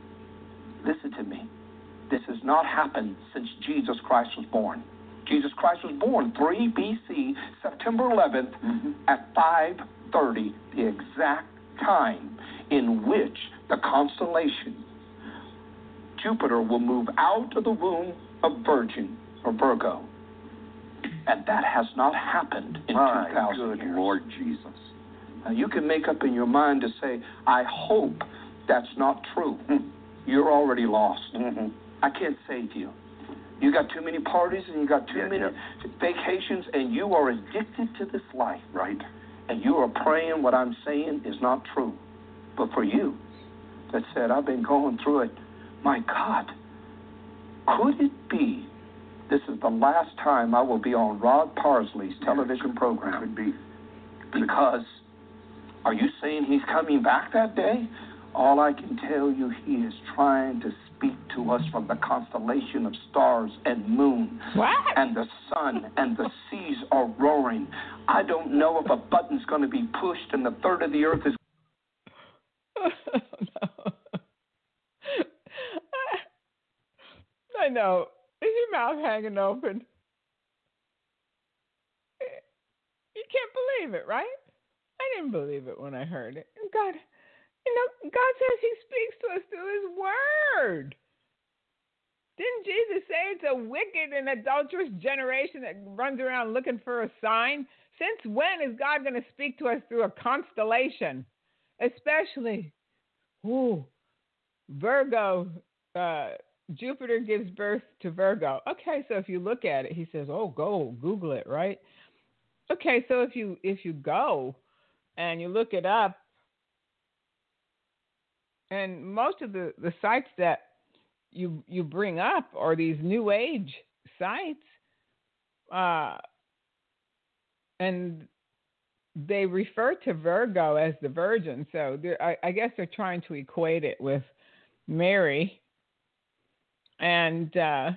listen to me, this has not happened since Jesus Christ was born. Jesus Christ was born 3 BC, September 11th at 5:30, the exact time in which the constellation Jupiter will move out of the womb of Virgo. And that has not happened in 2,000 years. Lord Jesus. Now, you can make up in your mind to say, I hope that's not true. You're already lost. I can't save you. You got too many parties and you got too many vacations, and you are addicted to this life, right? And you are praying what I'm saying is not true. But for you that said, I've been going through it, my God, could it be this is the last time I will be on Rod Parsley's television program? Could be. Because, are you saying he's coming back that day? All I can tell you, he is trying to speak to us from the constellation of stars and moon. What? And the sun and the seas are roaring. I don't know if a button's going to be pushed and the third of the earth is... I know. Is your mouth hanging open? You can't believe it, right? I didn't believe it when I heard it. God, God says he speaks to us through his word. Didn't Jesus say it's a wicked and adulterous generation that runs around looking for a sign? Since when is God going to speak to us through a constellation? Especially, Virgo, Jupiter gives birth to Virgo. Okay, so if you look at it, he says, go Google it, right? Okay, so if you go and you look it up, and most of the sites that you bring up are these New Age sites, and they refer to Virgo as the Virgin, so I guess they're trying to equate it with Mary. And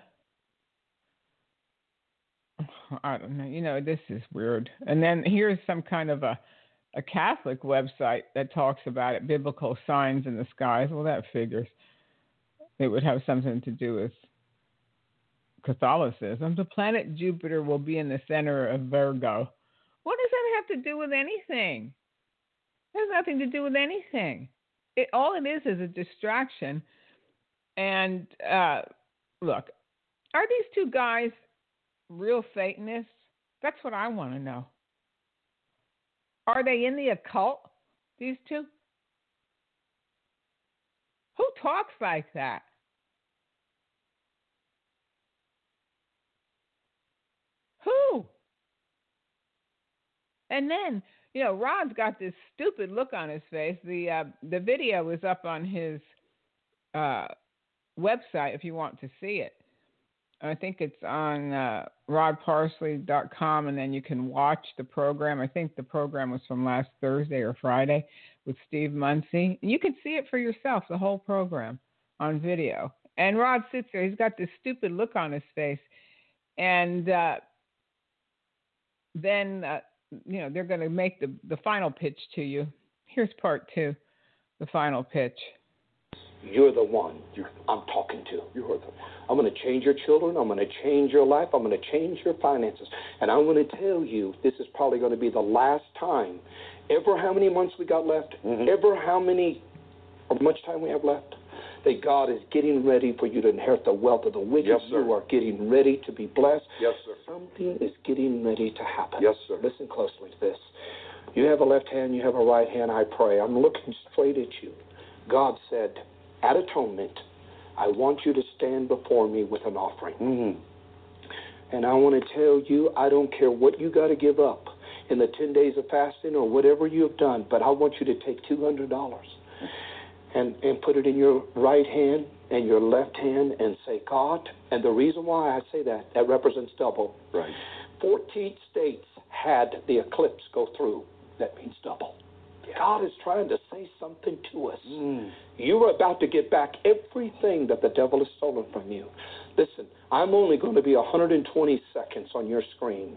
I don't know, this is weird. And then here's some kind of a Catholic website that talks about it, biblical signs in the skies. Well, that figures. It would have something to do with Catholicism. The planet Jupiter will be in the center of Virgo. What does that have to do with anything? It has nothing to do with anything. All it is a distraction. And look, are these two guys real Satanists? That's what I want to know. Are they in the occult, these two? Who talks like that? Who? And then, Rod's got this stupid look on his face. The video is up on his website if you want to see it. I think it's on rodparsley.com, and then you can watch the program. I think the program was from last Thursday or Friday with Steve Muncie. You can see it for yourself, the whole program on video. And Rod sits there. He's got this stupid look on his face. And then, they're going to make the final pitch to you. Here's part 2, the final pitch. You're the one I'm talking to. You're the one. I'm going to change your children. I'm going to change your life. I'm going to change your finances. And I'm going to tell you, this is probably going to be the last time, ever how many months we got left, ever how much time we have left, that God is getting ready for you to inherit the wealth of the wicked. Yes, sir. You are getting ready to be blessed. Yes, sir. Something is getting ready to happen. Yes, sir. Listen closely to this. You have a left hand, you have a right hand, I pray. I'm looking straight at you. God said, at atonement, I want you to stand before me with an offering. And I want to tell you, I don't care what you got to give up in the 10 days of fasting or whatever you have done, but I want you to take $200 and put it in your right hand and your left hand and say, God, and the reason why I say that represents double. Right. 14 states had the eclipse go through. That means double. God is trying to say something to us. You are about to get back everything that the devil has stolen from you. Listen, I'm only going to be 120 seconds on your screen.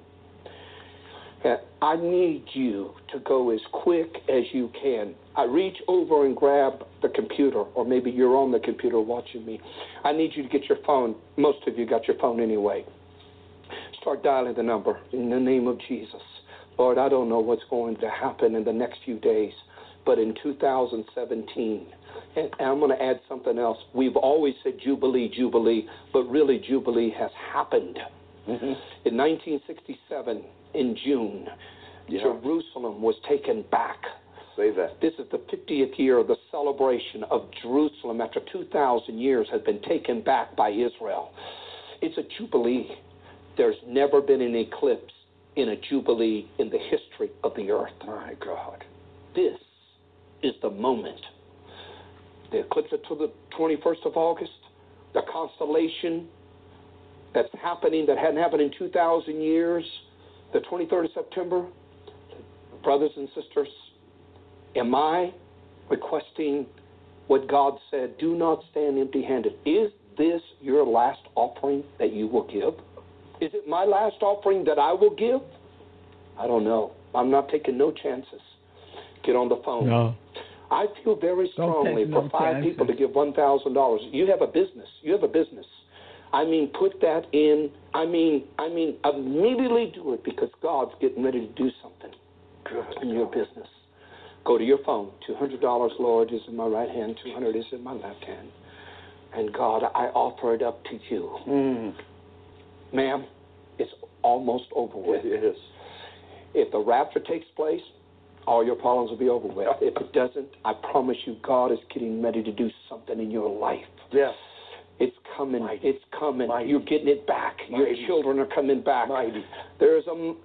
I need you to go as quick as you can. I reach over and grab the computer, or maybe you're on the computer watching me. I need you to get your phone. Most of you got your phone anyway. Start dialing the number in the name of Jesus. Lord, I don't know what's going to happen in the next few days, but in 2017, and I'm going to add something else. We've always said Jubilee, Jubilee, but really Jubilee has happened. In 1967, in June, Jerusalem was taken back. Say that. This is the 50th year of the celebration of Jerusalem after 2,000 years has been taken back by Israel. It's a Jubilee. There's never been an eclipse in a Jubilee in the history of the earth. My God. This is the moment. The eclipse until the 21st of August, the constellation that's happening that hadn't happened in 2,000 years, the 23rd of September, brothers and sisters, am I requesting what God said? Do not stand empty-handed. Is this your last offering that you will give? Is it my last offering that I will give? I don't know. I'm not taking no chances. Get on the phone. No. I feel very strongly for 5 people to give $1,000. You have a business. I mean, put that in. I mean, immediately do it because God's getting ready to do something in your business. Go to your phone. $200, Lord, is in my right hand. $200 is in my left hand. And God, I offer it up to you. Ma'am, it's almost over with. It is. If the rapture takes place, all your problems will be over with. If it doesn't, I promise you, God is getting ready to do something in your life. Yes. It's coming. Mighty. It's coming. Mighty. You're getting it back. Mighty. Your children are coming back. Mighty. There is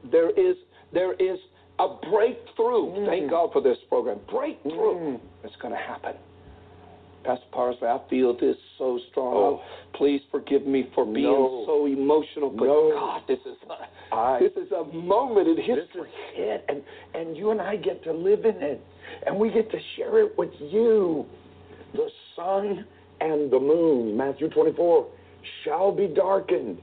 a breakthrough. Thank God for this program. Breakthrough. It's going to happen. Pastor Parsley, I feel this so strong. Please forgive me for being so emotional, but God, this is This is a moment in history. This is it, and you and I get to live in it, and we get to share it with you. The sun and the moon, Matthew 24, shall be darkened.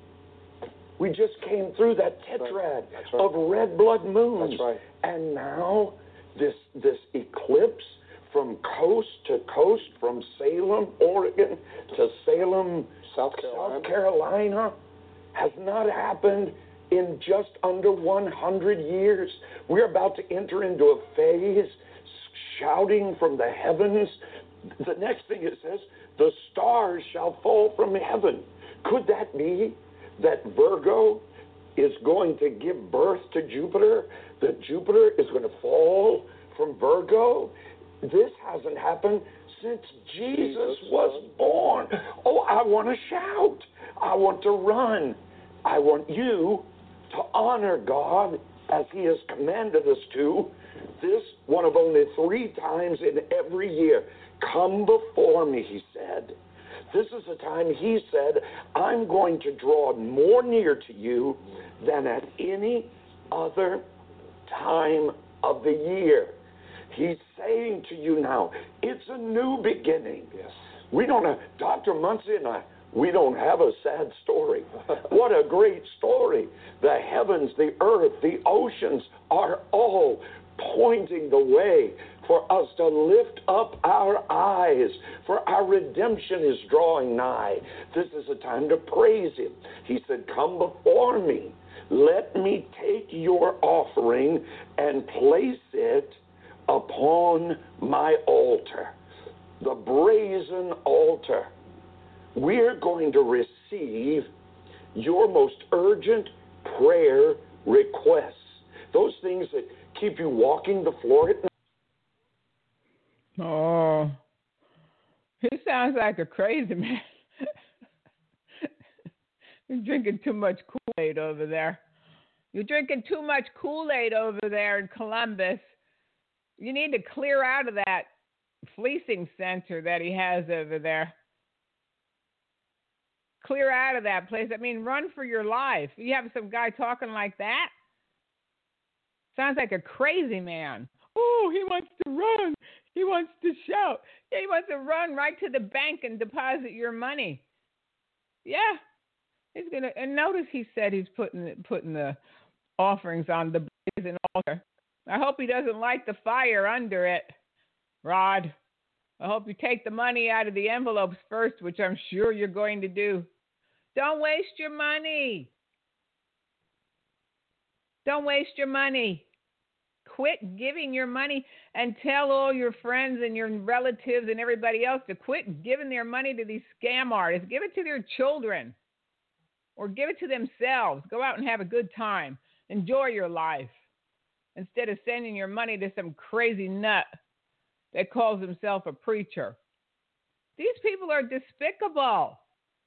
We just came through that tetrad of red blood moons. That's right. And now this eclipse from coast to coast, from Salem, Oregon, to Salem, South Carolina, has not happened in just under 100 years. We're about to enter into a phase, shouting from the heavens. The next thing it says, the stars shall fall from heaven. Could that be that Virgo is going to give birth to Jupiter? That Jupiter is going to fall from Virgo? This hasn't happened since Jesus was born. Oh, I want to shout. I want to run. I want you to honor God as He has commanded us to. This one of only 3 times in every year. Come before me, He said. This is the time He said, I'm going to draw more near to you than at any other time of the year. He's saying to you now, it's a new beginning. Yes. We don't have, Dr. Muncie and I, we don't have a sad story. What a great story. The heavens, the earth, the oceans are all pointing the way for us to lift up our eyes, for our redemption is drawing nigh. This is a time to praise Him. He said, come before me. Let me take your offering and place it upon my altar, the brazen altar. We're going to receive your most urgent prayer requests, those things that keep you walking the floor at night. Oh, he sounds like a crazy man. You're drinking too much Kool-Aid over there. You're drinking too much Kool-Aid over there in Columbus. You need to clear out of that fleecing center that he has over there. Clear out of that place. I mean, run for your life. You have some guy talking like that? Sounds like a crazy man. Oh, he wants to run. He wants to shout. Yeah, he wants to run right to the bank and deposit your money. Yeah. He's gonna, and notice he said he's putting the offerings on the brazen altar. I hope he doesn't light the fire under it, Rod. I hope you take the money out of the envelopes first, which I'm sure you're going to do. Don't waste your money. Don't waste your money. Quit giving your money, and tell all your friends and your relatives and everybody else to quit giving their money to these scam artists. Give it to their children or give it to themselves. Go out and have a good time. Enjoy your life instead of sending your money to some crazy nut that calls himself a preacher. These people are despicable.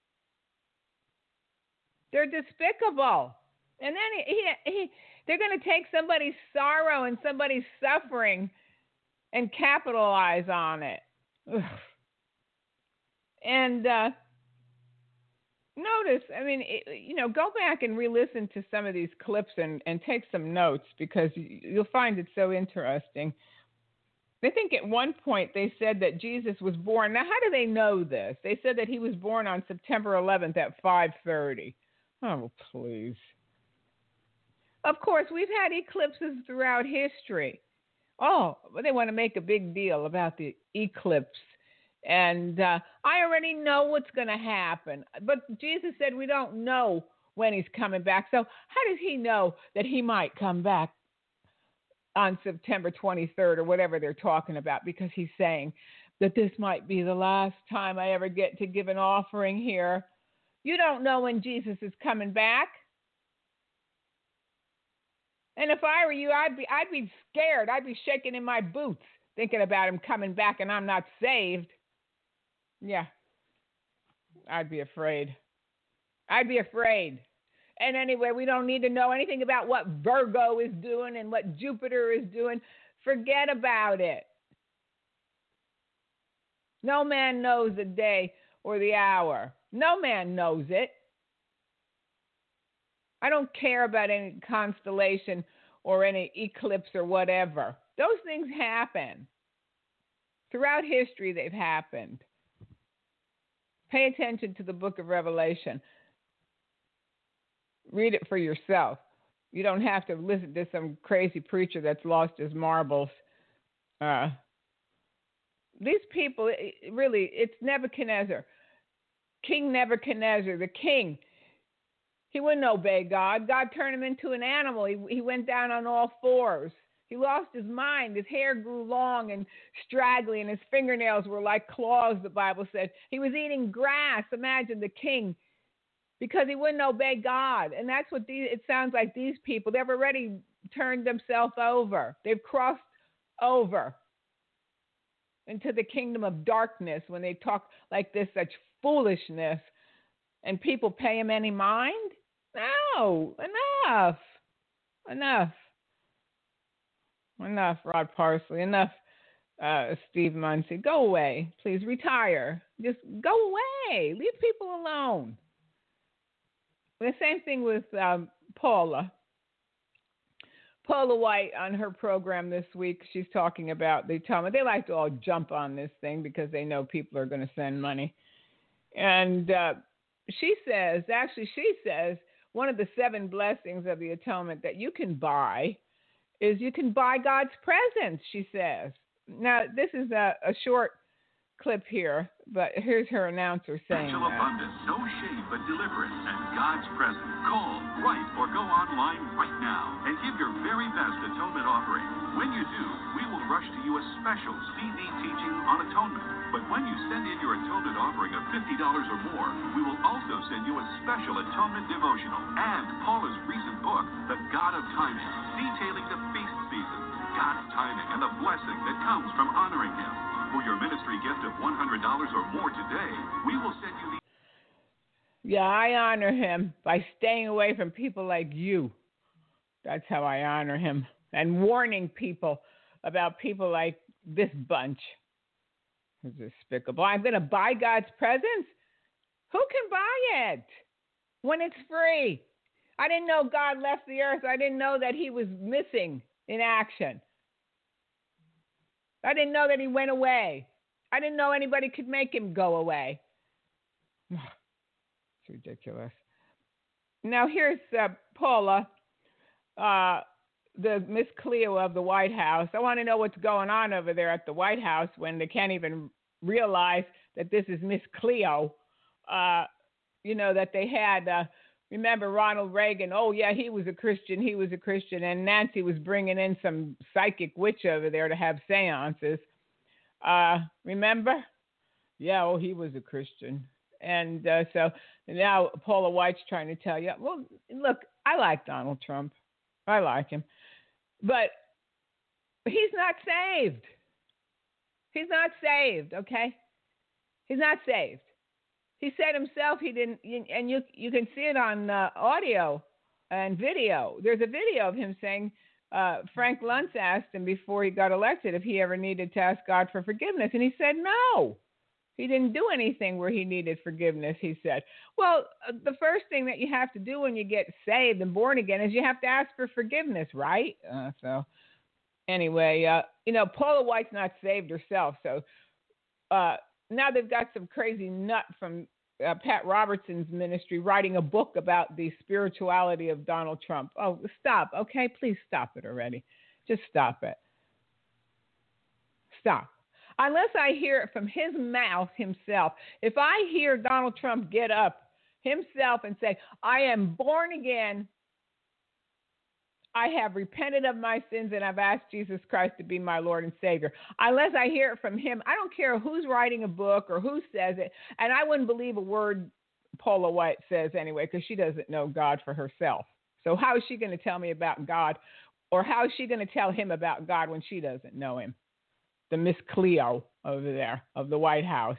They're despicable. And then they're going to take somebody's sorrow and somebody's suffering and capitalize on it. Ugh. And notice, I mean, go back and re-listen to some of these clips and take some notes, because you'll find it so interesting. I think at one point they said that Jesus was born. Now, how do they know this? They said that he was born on September 11th at 5:30. Oh, please. Of course, we've had eclipses throughout history. Oh, but they want to make a big deal about the eclipse. And I already know what's going to happen. But Jesus said we don't know when he's coming back. So how does he know that he might come back on September 23rd or whatever they're talking about? Because he's saying that this might be the last time I ever get to give an offering here. You don't know when Jesus is coming back. And if I were you, I'd be scared. I'd be shaking in my boots thinking about him coming back and I'm not saved. Yeah, I'd be afraid. I'd be afraid. And anyway, we don't need to know anything about what Virgo is doing and what Jupiter is doing. Forget about it. No man knows the day or the hour. No man knows it. I don't care about any constellation or any eclipse or whatever. Those things happen. Throughout history, they've happened. Pay attention to the book of Revelation. Read it for yourself. You don't have to listen to some crazy preacher that's lost his marbles. These people, really, it's Nebuchadnezzar. King Nebuchadnezzar, the king. He wouldn't obey God. God turned him into an animal. He went down on all fours. He lost his mind. His hair grew long and straggly, and his fingernails were like claws, the Bible said. He was eating grass. Imagine the king, because he wouldn't obey God. And that's what it sounds like these people, they've already turned themselves over. They've crossed over into the kingdom of darkness when they talk like this, such foolishness. And people pay him any mind? No, enough. Enough, Rod Parsley. Enough, Steve Muncie. Go away. Please retire. Just go away. Leave people alone. The same thing with Paula. Paula White on her program this week, she's talking about the atonement. They like to all jump on this thing because they know people are going to send money. And she says, one of the 7 blessings of the atonement that you can buy is you can buy God's presence, she says. Now, this is a short clip here, but here's her announcer saying Financial abundance, no shade but deliverance, and God's presence. Call, write, or go online right now and give your very best atonement offering. When you do, we will rush to you a special CD teaching on atonement. But when you send in your atonement offering of $50 or more, we will also send you a special atonement devotional and Paula's recent book, The God of Timing, detailing the feast season, God's timing, and the blessing that comes from honoring Him. For your ministry gift of $100 or more today, we will send you the... Yeah, I honor him by staying away from people like you. That's how I honor him. And warning people about people like this bunch. It's despicable. I'm going to buy God's presence? Who can buy it when it's free? I didn't know God left the earth. I didn't know that he was missing in action. I didn't know that he went away. I didn't know anybody could make him go away. It's ridiculous. Now here's Paula, the Miss Cleo of the White House. I want to know what's going on over there at the White House when they can't even realize that this is Miss Cleo. That they had... remember Ronald Reagan? Oh, yeah, he was a Christian. And Nancy was bringing in some psychic witch over there to have seances. Remember? Yeah, oh, he was a Christian. And so now Paula White's trying to tell you, well, look, I like Donald Trump. I like him. But he's not saved. He's not saved, okay? He's not saved. He said himself he didn't, and you can see it on audio and video. There's a video of him saying, Frank Luntz asked him before he got elected if he ever needed to ask God for forgiveness, and he said no. He didn't do anything where he needed forgiveness, he said. Well, the first thing that you have to do when you get saved and born again is you have to ask for forgiveness, right? So anyway, Paula White's not saved herself, so now they've got some crazy nut from Pat Robertson's ministry writing a book about the spirituality of Donald Trump. Oh, stop, okay? Please stop it already. Just stop it. Stop. Unless I hear it from his mouth himself. If I hear Donald Trump get up himself and say, I am born again, I have repented of my sins, and I've asked Jesus Christ to be my Lord and Savior. Unless I hear it from him, I don't care who's writing a book or who says it, and I wouldn't believe a word Paula White says anyway, because she doesn't know God for herself. So how is she going to tell me about God, or how is she going to tell him about God when she doesn't know him? The Miss Cleo over there of the White House.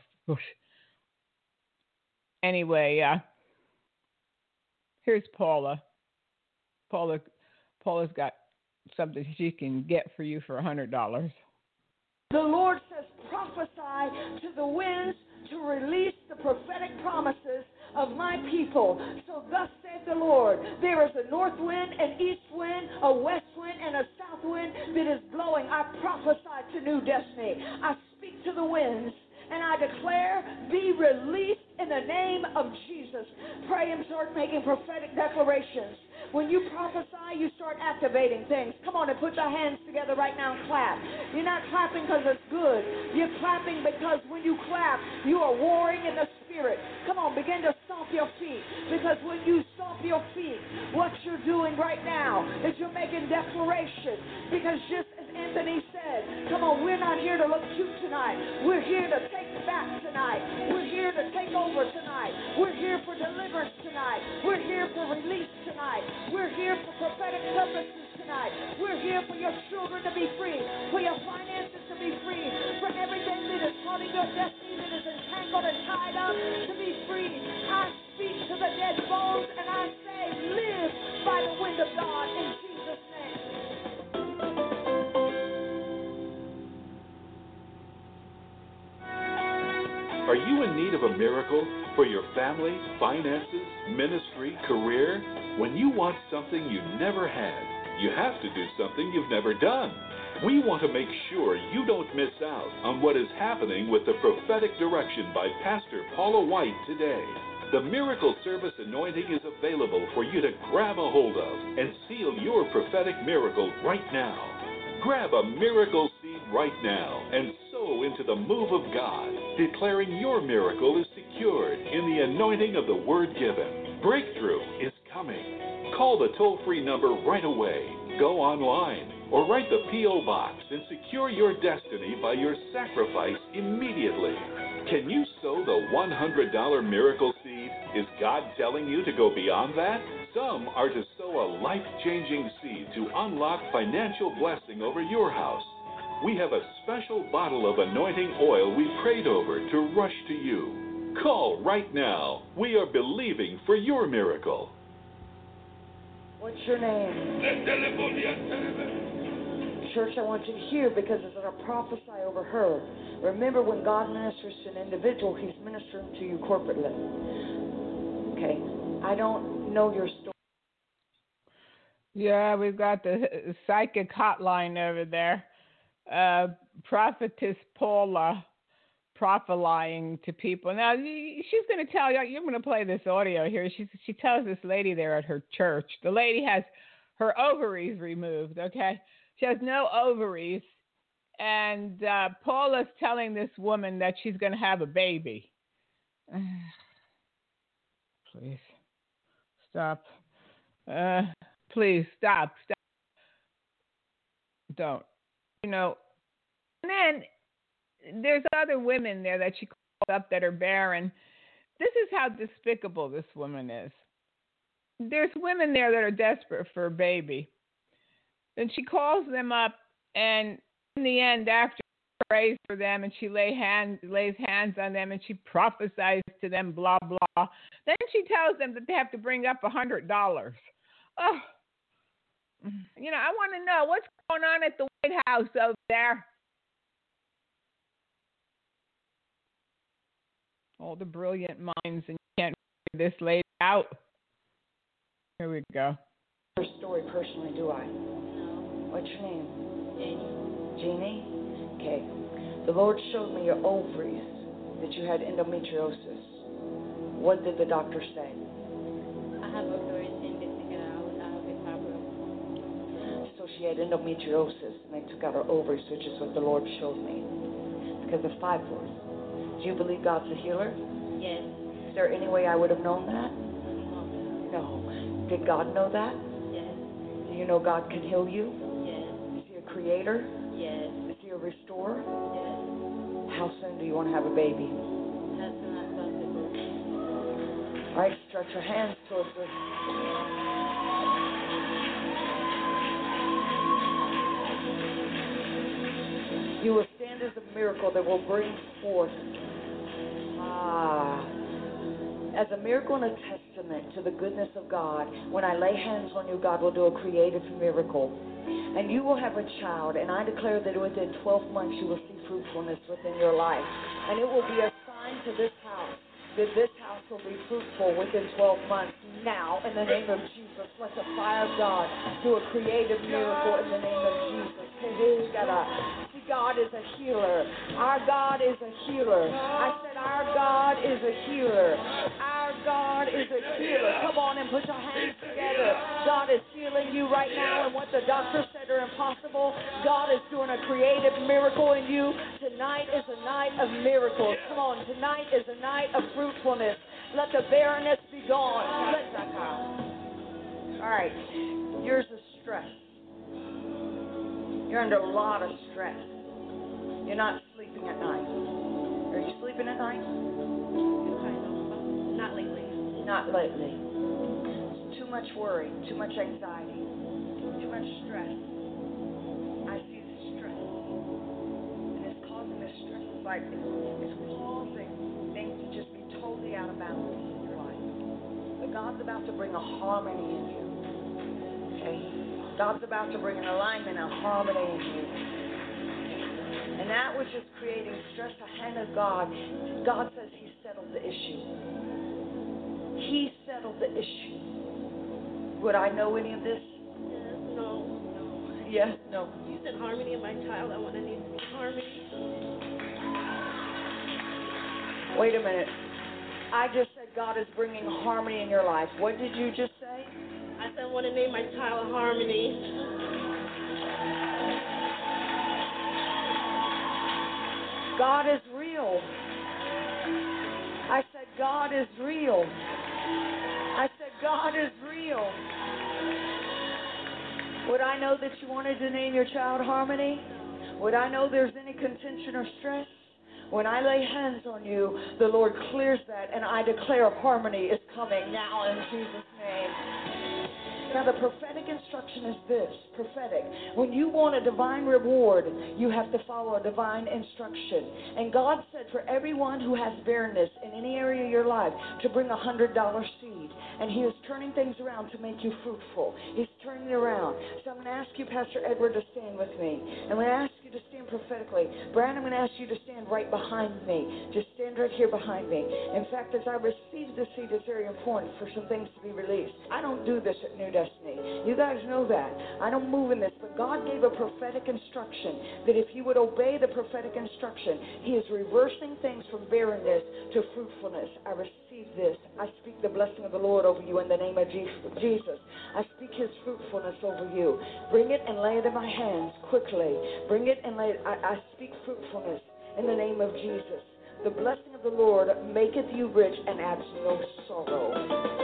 Anyway, here's Paula. Paula's got something she can get for you for $100. The Lord says, prophesy to the winds to release the prophetic promises of my people. So thus saith the Lord, there is a north wind, an east wind, a west wind, and a south wind that is blowing. I prophesy to new destiny. I speak to the winds, and I declare, be released in the name of Jesus. Pray and start making prophetic declarations. When you prophesy, you start activating things. Come on and put your hands together right now and clap. You're not clapping because it's good. You're clapping because when you clap, you are warring in the Spirit. Come on, begin to stomp your feet. Because when you stomp your feet, what you're doing right now is you're making declaration. Because just as Anthony said, come on, we're not here to look cute tonight. We're here to take back tonight. We're here to take over tonight. We're here for deliverance tonight. We're here for release tonight. We're here for prophetic purposes tonight. We're here for your children to be free, for your finances to be free, for everything that is holding your destiny that is entangled and tied up to be free. I speak to the dead bones and I say, live by the wind of God in Jesus' name. Are you in need of a miracle for your family, finances, ministry, career? When you want something you never had, you have to do something you've never done. We want to make sure you don't miss out on what is happening with the prophetic direction by Pastor Paula White today. The Miracle Service Anointing is available for you to grab a hold of and seal your prophetic miracle right now. Grab a miracle seed right now and sow into the move of God, declaring your miracle is secured in the anointing of the word given. Breakthrough is coming. Call the toll-free number right away, go online, or write the P.O. Box and secure your destiny by your sacrifice immediately. Can you sow the $100 miracle seed? Is God telling you to go beyond that? Some are to sow a life-changing seed to unlock financial blessing over your house. We have a special bottle of anointing oil we prayed over to rush to you. Call right now. We are believing for your miracle. What's your name? Church, I want you to hear because it's going to prophesy over her. Remember, when God ministers to an individual, He's ministering to you corporately. Okay, I don't know your story. Yeah, we've got the psychic hotline over there. Prophetess Paula prophesying to people. Now, she's going to tell you, you're going to play this audio here. She tells this lady there at her church. The lady has her ovaries removed, okay? She has no ovaries. And Paula's telling this woman that she's going to have a baby. Please, stop. Please, stop. Don't. You know, and then there's other women there that she calls up that are barren. This is how despicable this woman is. There's women there that are desperate for a baby. Then she calls them up, and in the end, after she prays for them and she lays hands on them and she prophesies to them, blah, blah, then she tells them that they have to bring up $100. Oh, you know, I want to know what's going on at the White House over there. All the brilliant minds, and you can't figure this lady out. Here we go. Her story personally, do I? No. What's your name? Jeannie. Okay. The Lord showed me your ovaries, that you had endometriosis. What did the doctor say? I have ovaries and they took it out. I have a fibroid. So she had endometriosis, and they took out her ovaries, which is what the Lord showed me. Because of fibroids. Do you believe God's a healer? Yes. Is there any way I would have known that? No. No. Did God know that? Yes. Do you know God can heal you? Yes. Is He a creator? Yes. Is He a restorer? Yes. How soon do you want to have a baby? As soon as possible. All right, stretch your hands towards her. You will stand as a miracle that will bring forth, as a miracle and a testament to the goodness of God. When I lay hands on you, God will do a creative miracle. And you will have a child, and I declare that within 12 months you will see fruitfulness within your life. And it will be a sign to this house that this house will be fruitful within 12 months. now in the name of Jesus. Let the fire of God do a creative miracle in the name of Jesus. See, God is a healer. Our God is a healer. I said our God is a healer. Our God is a healer. Come on and put your hands together. God is healing you right now, and what the doctor said are impossible, God is doing a creative miracle in you. Tonight is a night of miracles. Come on, tonight is a night of fruitfulness. Let the barrenness be gone. All right, yours is stress. You're under a lot of stress. You're not sleeping at night. Are you sleeping at night? Not lately. Not lately. Too much worry, too much anxiety, too much stress. I see the stress. And it's causing the stress. It's like it's causing things to just be totally out of balance in your life. But God's about to bring a harmony in you. Okay? God's about to bring an alignment, a harmony in you. And that which is creating stress, the hand of God, God says He settled the issue. He settled the issue. Would I know any of this? No. Yes, no. You said harmony in my child. I want to need harmony. Wait a minute. I just said God is bringing harmony in your life. What did you just say? I said I want to name my child Harmony. God is real. I said God is real. I said God is real. Would I know that you wanted to name your child Harmony? Would I know there's any contention or stress? When I lay hands on you, the Lord clears that, and I declare harmony is coming now in Jesus' name. Now, the prophetic instruction is this, prophetic. When you want a divine reward, you have to follow a divine instruction. And God said for everyone who has barrenness in any area of your life to bring $100 seed. And He is turning things around to make you fruitful. He's turning it around. So I'm going to ask you, Pastor Edward, to stand with me. I'm going to ask you to stand prophetically. Brian, I'm going to ask you to stand right behind me. Just stand right here behind me. In fact, as I receive the seed, it's very important for some things to be released. I don't do this at New Destiny. You guys know that. I don't move in this, but God gave a prophetic instruction that if you would obey the prophetic instruction, He is reversing things from barrenness to fruitfulness. I receive this. I speak the blessing of the Lord over you in the name of Jesus. I speak His fruitfulness over you. Bring it and lay it in my hands quickly. Bring it and lay it. I speak fruitfulness in the name of Jesus. The blessing of the Lord maketh you rich and adds no sorrow.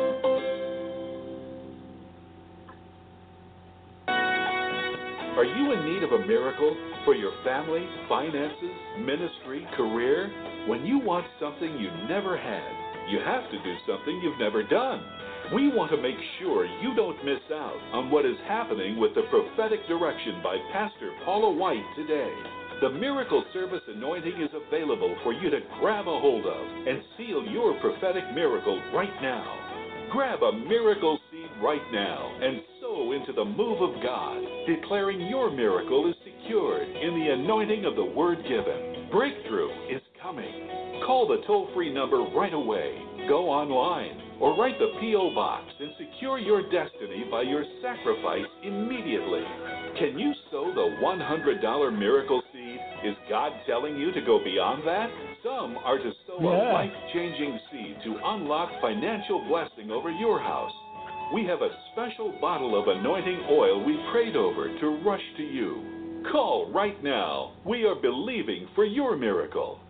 Are you in need of a miracle for your family, finances, ministry, career? When you want something you never had, you have to do something you've never done. We want to make sure you don't miss out on what is happening with the prophetic direction by Pastor Paula White today. The Miracle Service anointing is available for you to grab a hold of and seal your prophetic miracle right now. Grab a miracle seed right now and sow into the move of God, declaring your miracle is secured in the anointing of the word given. Breakthrough is coming. Call the toll-free number right away. Go online or write the P.O. Box and secure your destiny by your sacrifice immediately. Can you sow the $100 miracle seed? Is God telling you to go beyond that? Some are to sow a life-changing seed to unlock financial blessing over your house. We have a special bottle of anointing oil we prayed over to rush to you. Call right now. We are believing for your miracle.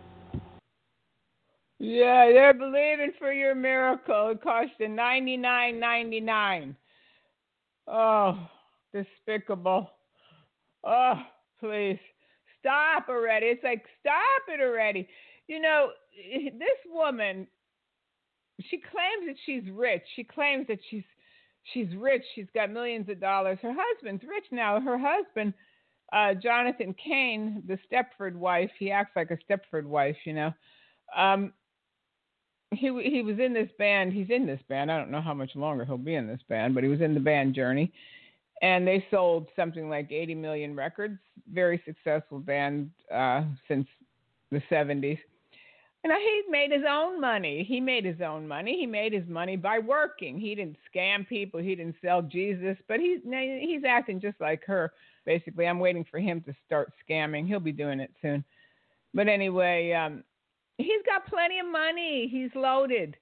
Yeah, they're believing for your miracle. It cost you $99.99. Oh, despicable. Oh, please. Stop already. It's like, stop it already. You know, this woman, she claims that she's rich. She claims that she's rich. She's got millions of dollars. Her husband's rich now. Her husband, Jonathan Cain, the Stepford wife, he acts like a Stepford wife, you know. He was in this band. He's in this band. I don't know how much longer he'll be in this band, but he was in the band Journey. And they sold something like 80 million records. Very successful band since the 70s. And he made his own money. He made his own money. He made his money by working. He didn't scam people. He didn't sell Jesus. But he's acting just like her, basically. I'm waiting for him to start scamming. He'll be doing it soon. But anyway, he's got plenty of money. He's loaded.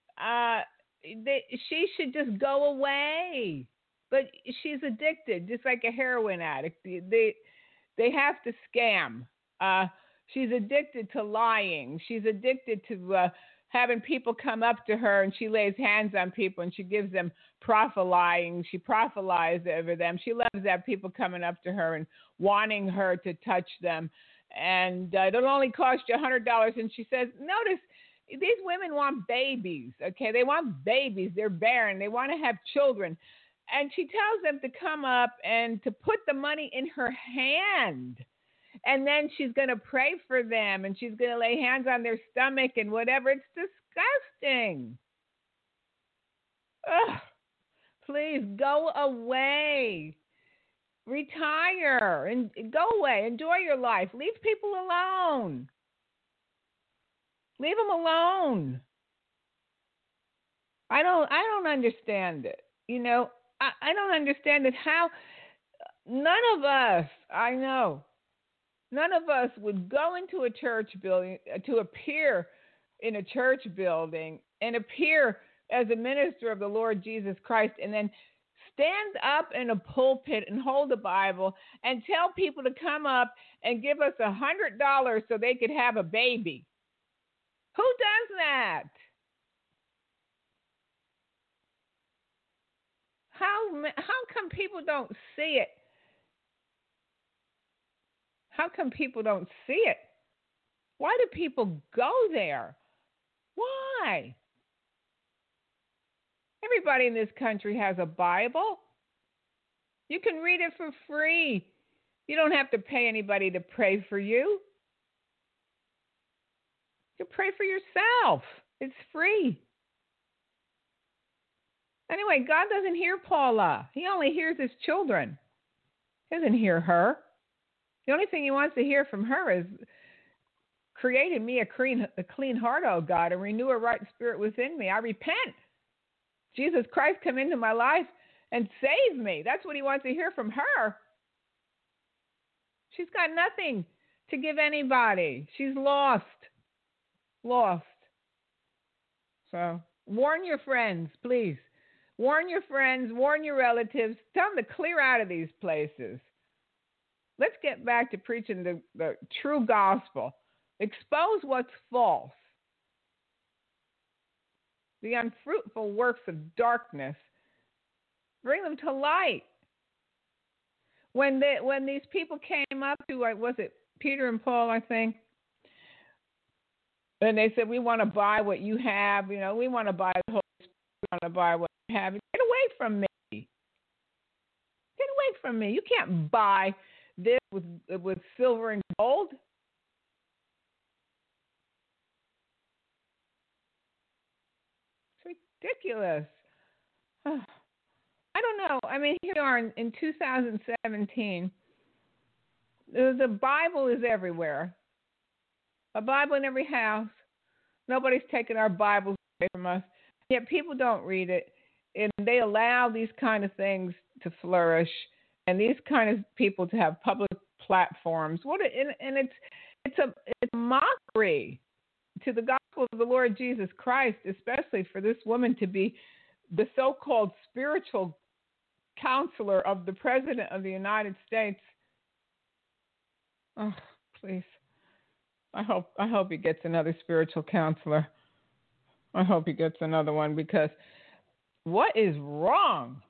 She should just go away. But she's addicted, just like a heroin addict. They have to scam. She's addicted to lying. She's addicted to having people come up to her, and she lays hands on people, and she gives them prophylying. She prophylizes over them. She loves to have people coming up to her and wanting her to touch them. And it'll only cost you $100. And she says, notice, these women want babies, okay? They want babies. They're barren. They want to have children. And she tells them to come up and to put the money in her hand. And then she's going to pray for them, and she's going to lay hands on their stomach and whatever. It's disgusting. Ugh. Please go away. Retire and go away. Enjoy your life. Leave people alone. Leave them alone. I don't understand it. You know, I don't understand it. How none of us, I know, none of us would go into a church building to appear in a church building and appear as a minister of the Lord Jesus Christ and then stand up in a pulpit and hold a Bible and tell people to come up and give us $100 so they could have a baby. Who does that? How come people don't see it? How come people don't see it? Why do people go there? Why? Everybody in this country has a Bible. You can read it for free. You don't have to pay anybody to pray for you. You pray for yourself. It's free. Anyway, God doesn't hear Paula. He only hears his children. He doesn't hear her. The only thing he wants to hear from her is, create in me a clean heart, O God, and renew a right spirit within me. I repent. Jesus Christ, come into my life and save me. That's what he wants to hear from her. She's got nothing to give anybody. She's lost. Lost. So warn your friends, please. Warn your friends, warn your relatives. Tell them to clear out of these places. Let's get back to preaching the true gospel. Expose what's false. The unfruitful works of darkness. Bring them to light. When these people came up to, was it Peter and Paul, I think? And they said, we want to buy what you have. You know, we want to buy the Holy Spirit. We want to buy what you have. Get away from me. Get away from me. You can't buy this with silver and gold. It's ridiculous. I don't know. I mean, here we are in 2017. The Bible is everywhere. A Bible in every house. Nobody's taking our Bibles away from us. Yet people don't read it, and they allow these kind of things to flourish, and these kind of people to have public platforms. It's a mockery to the gospel of the Lord Jesus Christ, especially for this woman to be the so-called spiritual counselor of the President of the United States. Oh, please. I hope he gets another spiritual counselor. I hope he gets another one, because what is wrong?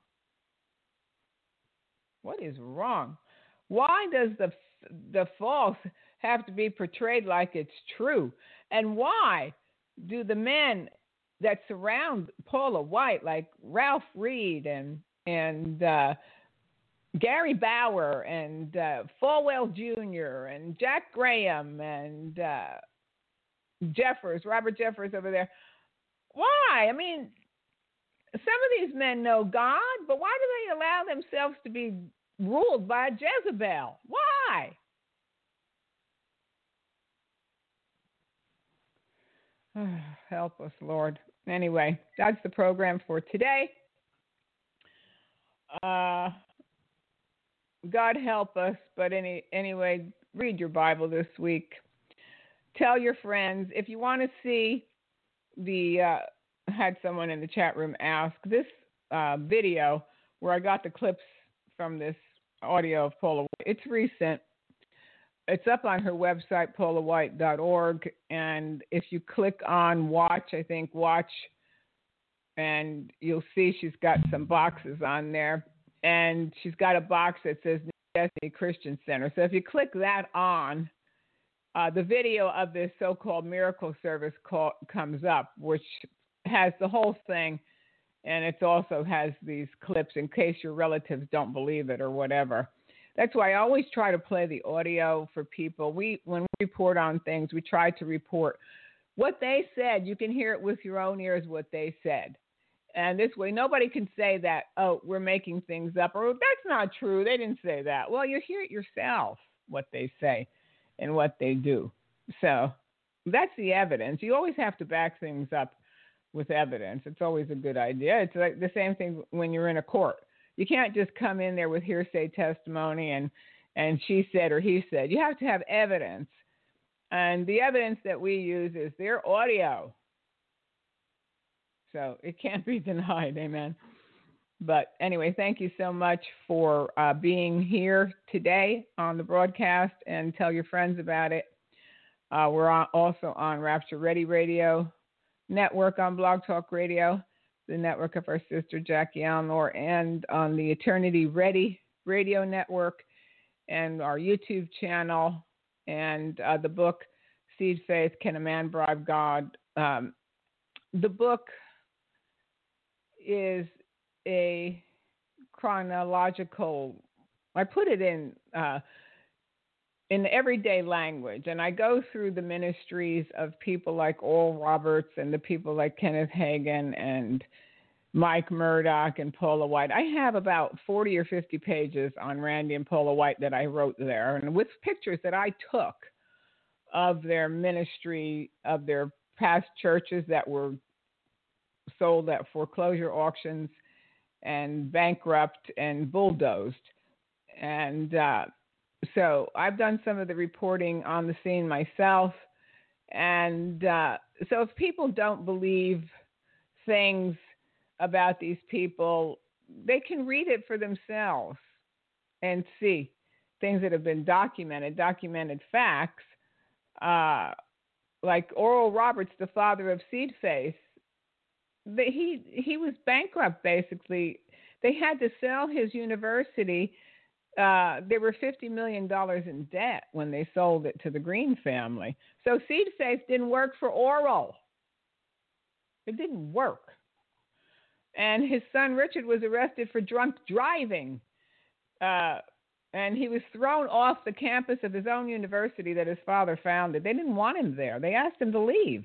What is wrong? Why does the false have to be portrayed like it's true? And why do the men that surround Paula White, like Ralph Reed and Gary Bauer and Falwell Jr. and Jack Graham and Robert Jeffers over there, why? I mean, some of these men know God, but why do they allow themselves to be ruled by Jezebel? Why? Help us, Lord. Anyway, that's the program for today. God help us. But anyway, read your Bible this week. Tell your friends. If you want to see I had someone in the chat room ask this video where I got the clips from this audio of Paula White. It's recent. It's up on her website, paulawhite.org. And if you click on watch, and you'll see she's got some boxes on there. And she's got a box that says New Destiny Christian Center. So if you click that on, the video of this so-called miracle service comes up, which has the whole thing. And it also has these clips in case your relatives don't believe it or whatever. That's why I always try to play the audio for people. When we report on things, we try to report what they said. You can hear it with your own ears what they said. And this way, nobody can say that, oh, we're making things up, or that's not true. They didn't say that. Well, you hear it yourself, what they say and what they do. So that's the evidence. You always have to back things up with evidence. It's always a good idea. It's like the same thing when you're in a court. You can't just come in there with hearsay testimony and she said or he said. You have to have evidence. And the evidence that we use is their audio. So it can't be denied. Amen. But anyway, thank you so much for being here today on the broadcast, and tell your friends about it. We're also on Rapture Ready Radio Network on Blog Talk Radio, the network of our sister Jackie Alnor, and on the Eternity Ready Radio Network, and our YouTube channel, and the book Seed Faith, Can a Man Bribe God? The book is a chronological, I put it in everyday language, and I go through the ministries of people like Oral Roberts and the people like Kenneth Hagin and Mike Murdoch and Paula White. I have about 40 or 50 pages on Randy and Paula White that I wrote there, and with pictures that I took of their ministry, of their past churches that were sold at foreclosure auctions and bankrupt and bulldozed. And so I've done some of the reporting on the scene myself. And so if people don't believe things about these people, they can read it for themselves and see things that have been documented facts. Like Oral Roberts, the father of Seed Faith, he was bankrupt, basically. They had to sell his university. They were $50 million in debt when they sold it to the Green family. So Seed Faith didn't work for Oral. It didn't work. And his son Richard was arrested for drunk driving. And he was thrown off the campus of his own university that his father founded. They didn't want him there. They asked him to leave.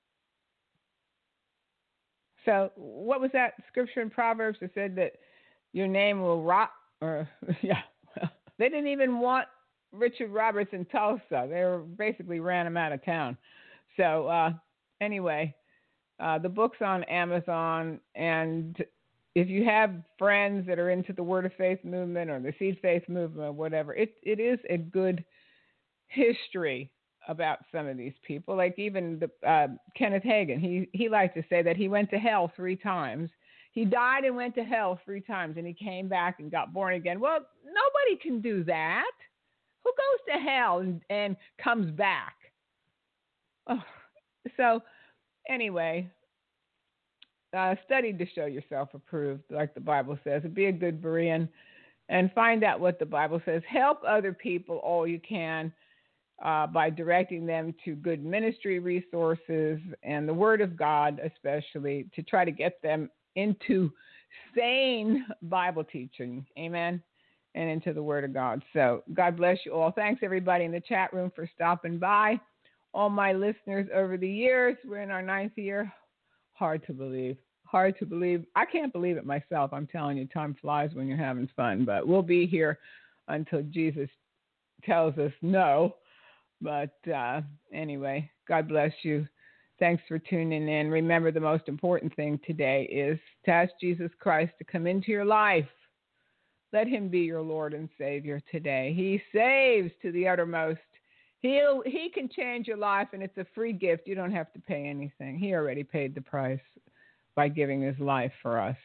So what was that scripture in Proverbs that said that your name will rot? Or yeah, well, they didn't even want Richard Roberts in Tulsa. They basically ran him out of town. So anyway, the book's on Amazon, and if you have friends that are into the Word of Faith movement or the Seed Faith movement or whatever, it is a good history about some of these people. Like even Kenneth Hagin, he liked to say that he went to hell 3 times. He died and went to hell 3 times, and he came back and got born again. Well, nobody can do that. Who goes to hell and comes back? Oh, so anyway, study to show yourself approved, like the Bible says. Be a good Berean and find out what the Bible says. Help other people all you can by directing them to good ministry resources and the Word of God, especially, to try to get them into sane Bible teaching. Amen. And into the Word of God. So God bless you all. Thanks, everybody in the chat room, for stopping by. All my listeners over the years, we're in our 9th year. Hard to believe. Hard to believe. I can't believe it myself. I'm telling you, time flies when you're having fun. But we'll be here until Jesus tells us no. But anyway, God bless you. Thanks for tuning in. Remember, the most important thing today is to ask Jesus Christ to come into your life. Let him be your Lord and Savior today. He saves to the uttermost. He can change your life, and it's a free gift. You don't have to pay anything. He already paid the price by giving his life for us.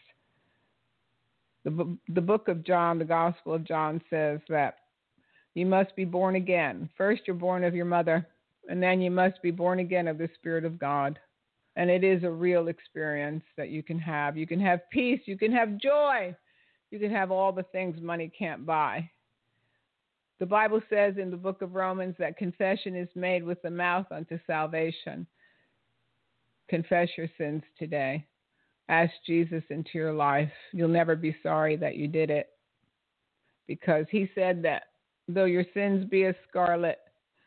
The book of John, the Gospel of John, says that you must be born again. First, you're born of your mother, and then you must be born again of the Spirit of God. And it is a real experience that you can have. You can have peace. You can have joy. You can have all the things money can't buy. The Bible says in the book of Romans that confession is made with the mouth unto salvation. Confess your sins today. Ask Jesus into your life. You'll never be sorry that you did it, because he said that though your sins be as scarlet,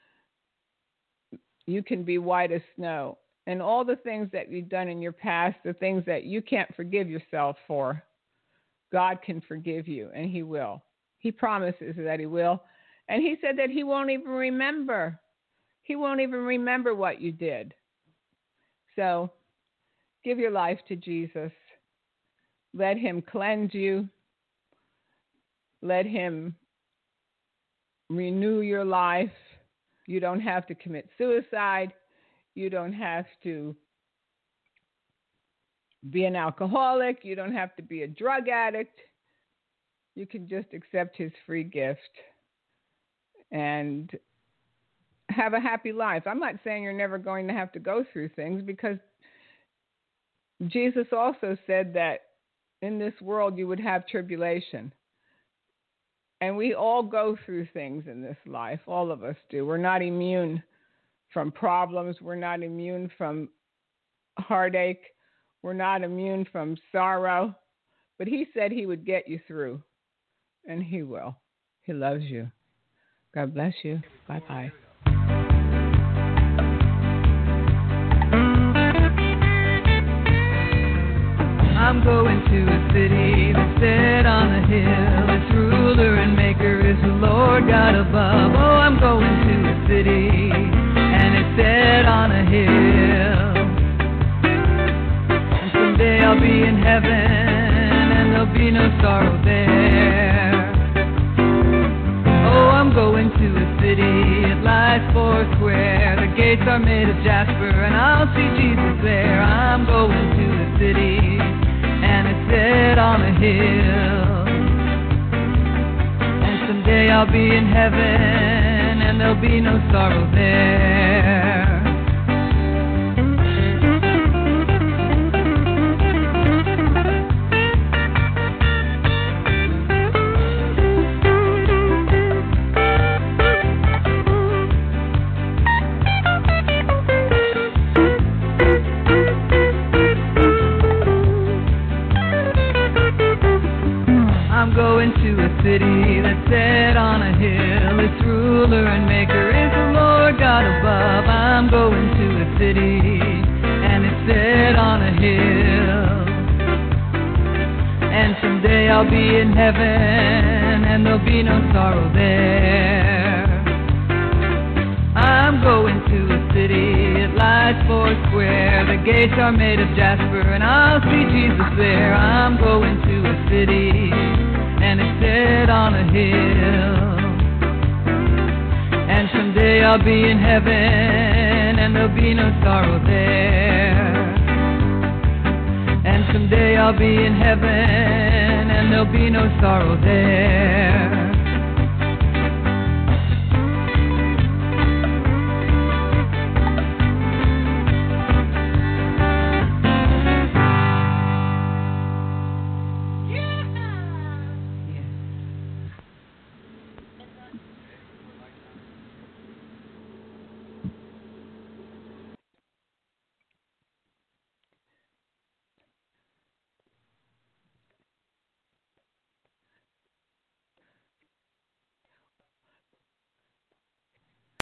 you can be white as snow. And all the things that you've done in your past, the things that you can't forgive yourself for, God can forgive you, and he will. He promises that he will. And he said that he won't even remember. He won't even remember what you did. So give your life to Jesus. Let him cleanse you. Let him renew your life. You don't have to commit suicide. You don't have to be an alcoholic. You don't have to be a drug addict. You can just accept his free gift and have a happy life. I'm not saying you're never going to have to go through things, because Jesus also said that in this world you would have tribulation. And we all go through things in this life. All of us do. We're not immune from problems. We're not immune from heartache. We're not immune from sorrow. But he said he would get you through. And he will. He loves you. God bless you. Bye-bye. I'm going to a city that's set on a hill. Its ruler and maker is the Lord God above. Oh, I'm going to a city, and it's set on a hill. And someday I'll be in heaven, and there'll be no sorrow there. Oh, I'm going to a city, it lies four square. The gates are made of jasper, and I'll see Jesus there. I'm going to a city, and it's set on a hill. And someday I'll be in heaven, and there'll be no sorrow there. I'm going to a city that's set on a hill. Its ruler and maker is the Lord God above. I'm going to a city, and it's set on a hill. And someday I'll be in heaven, and there'll be no sorrow there. I'm going to a city, it lies four square. The gates are made of jasper, and I'll see Jesus there. I'm going to a city, and it's set on a hill. And someday I'll be in heaven, and there'll be no sorrow there. And someday I'll be in heaven, and there'll be no sorrow there.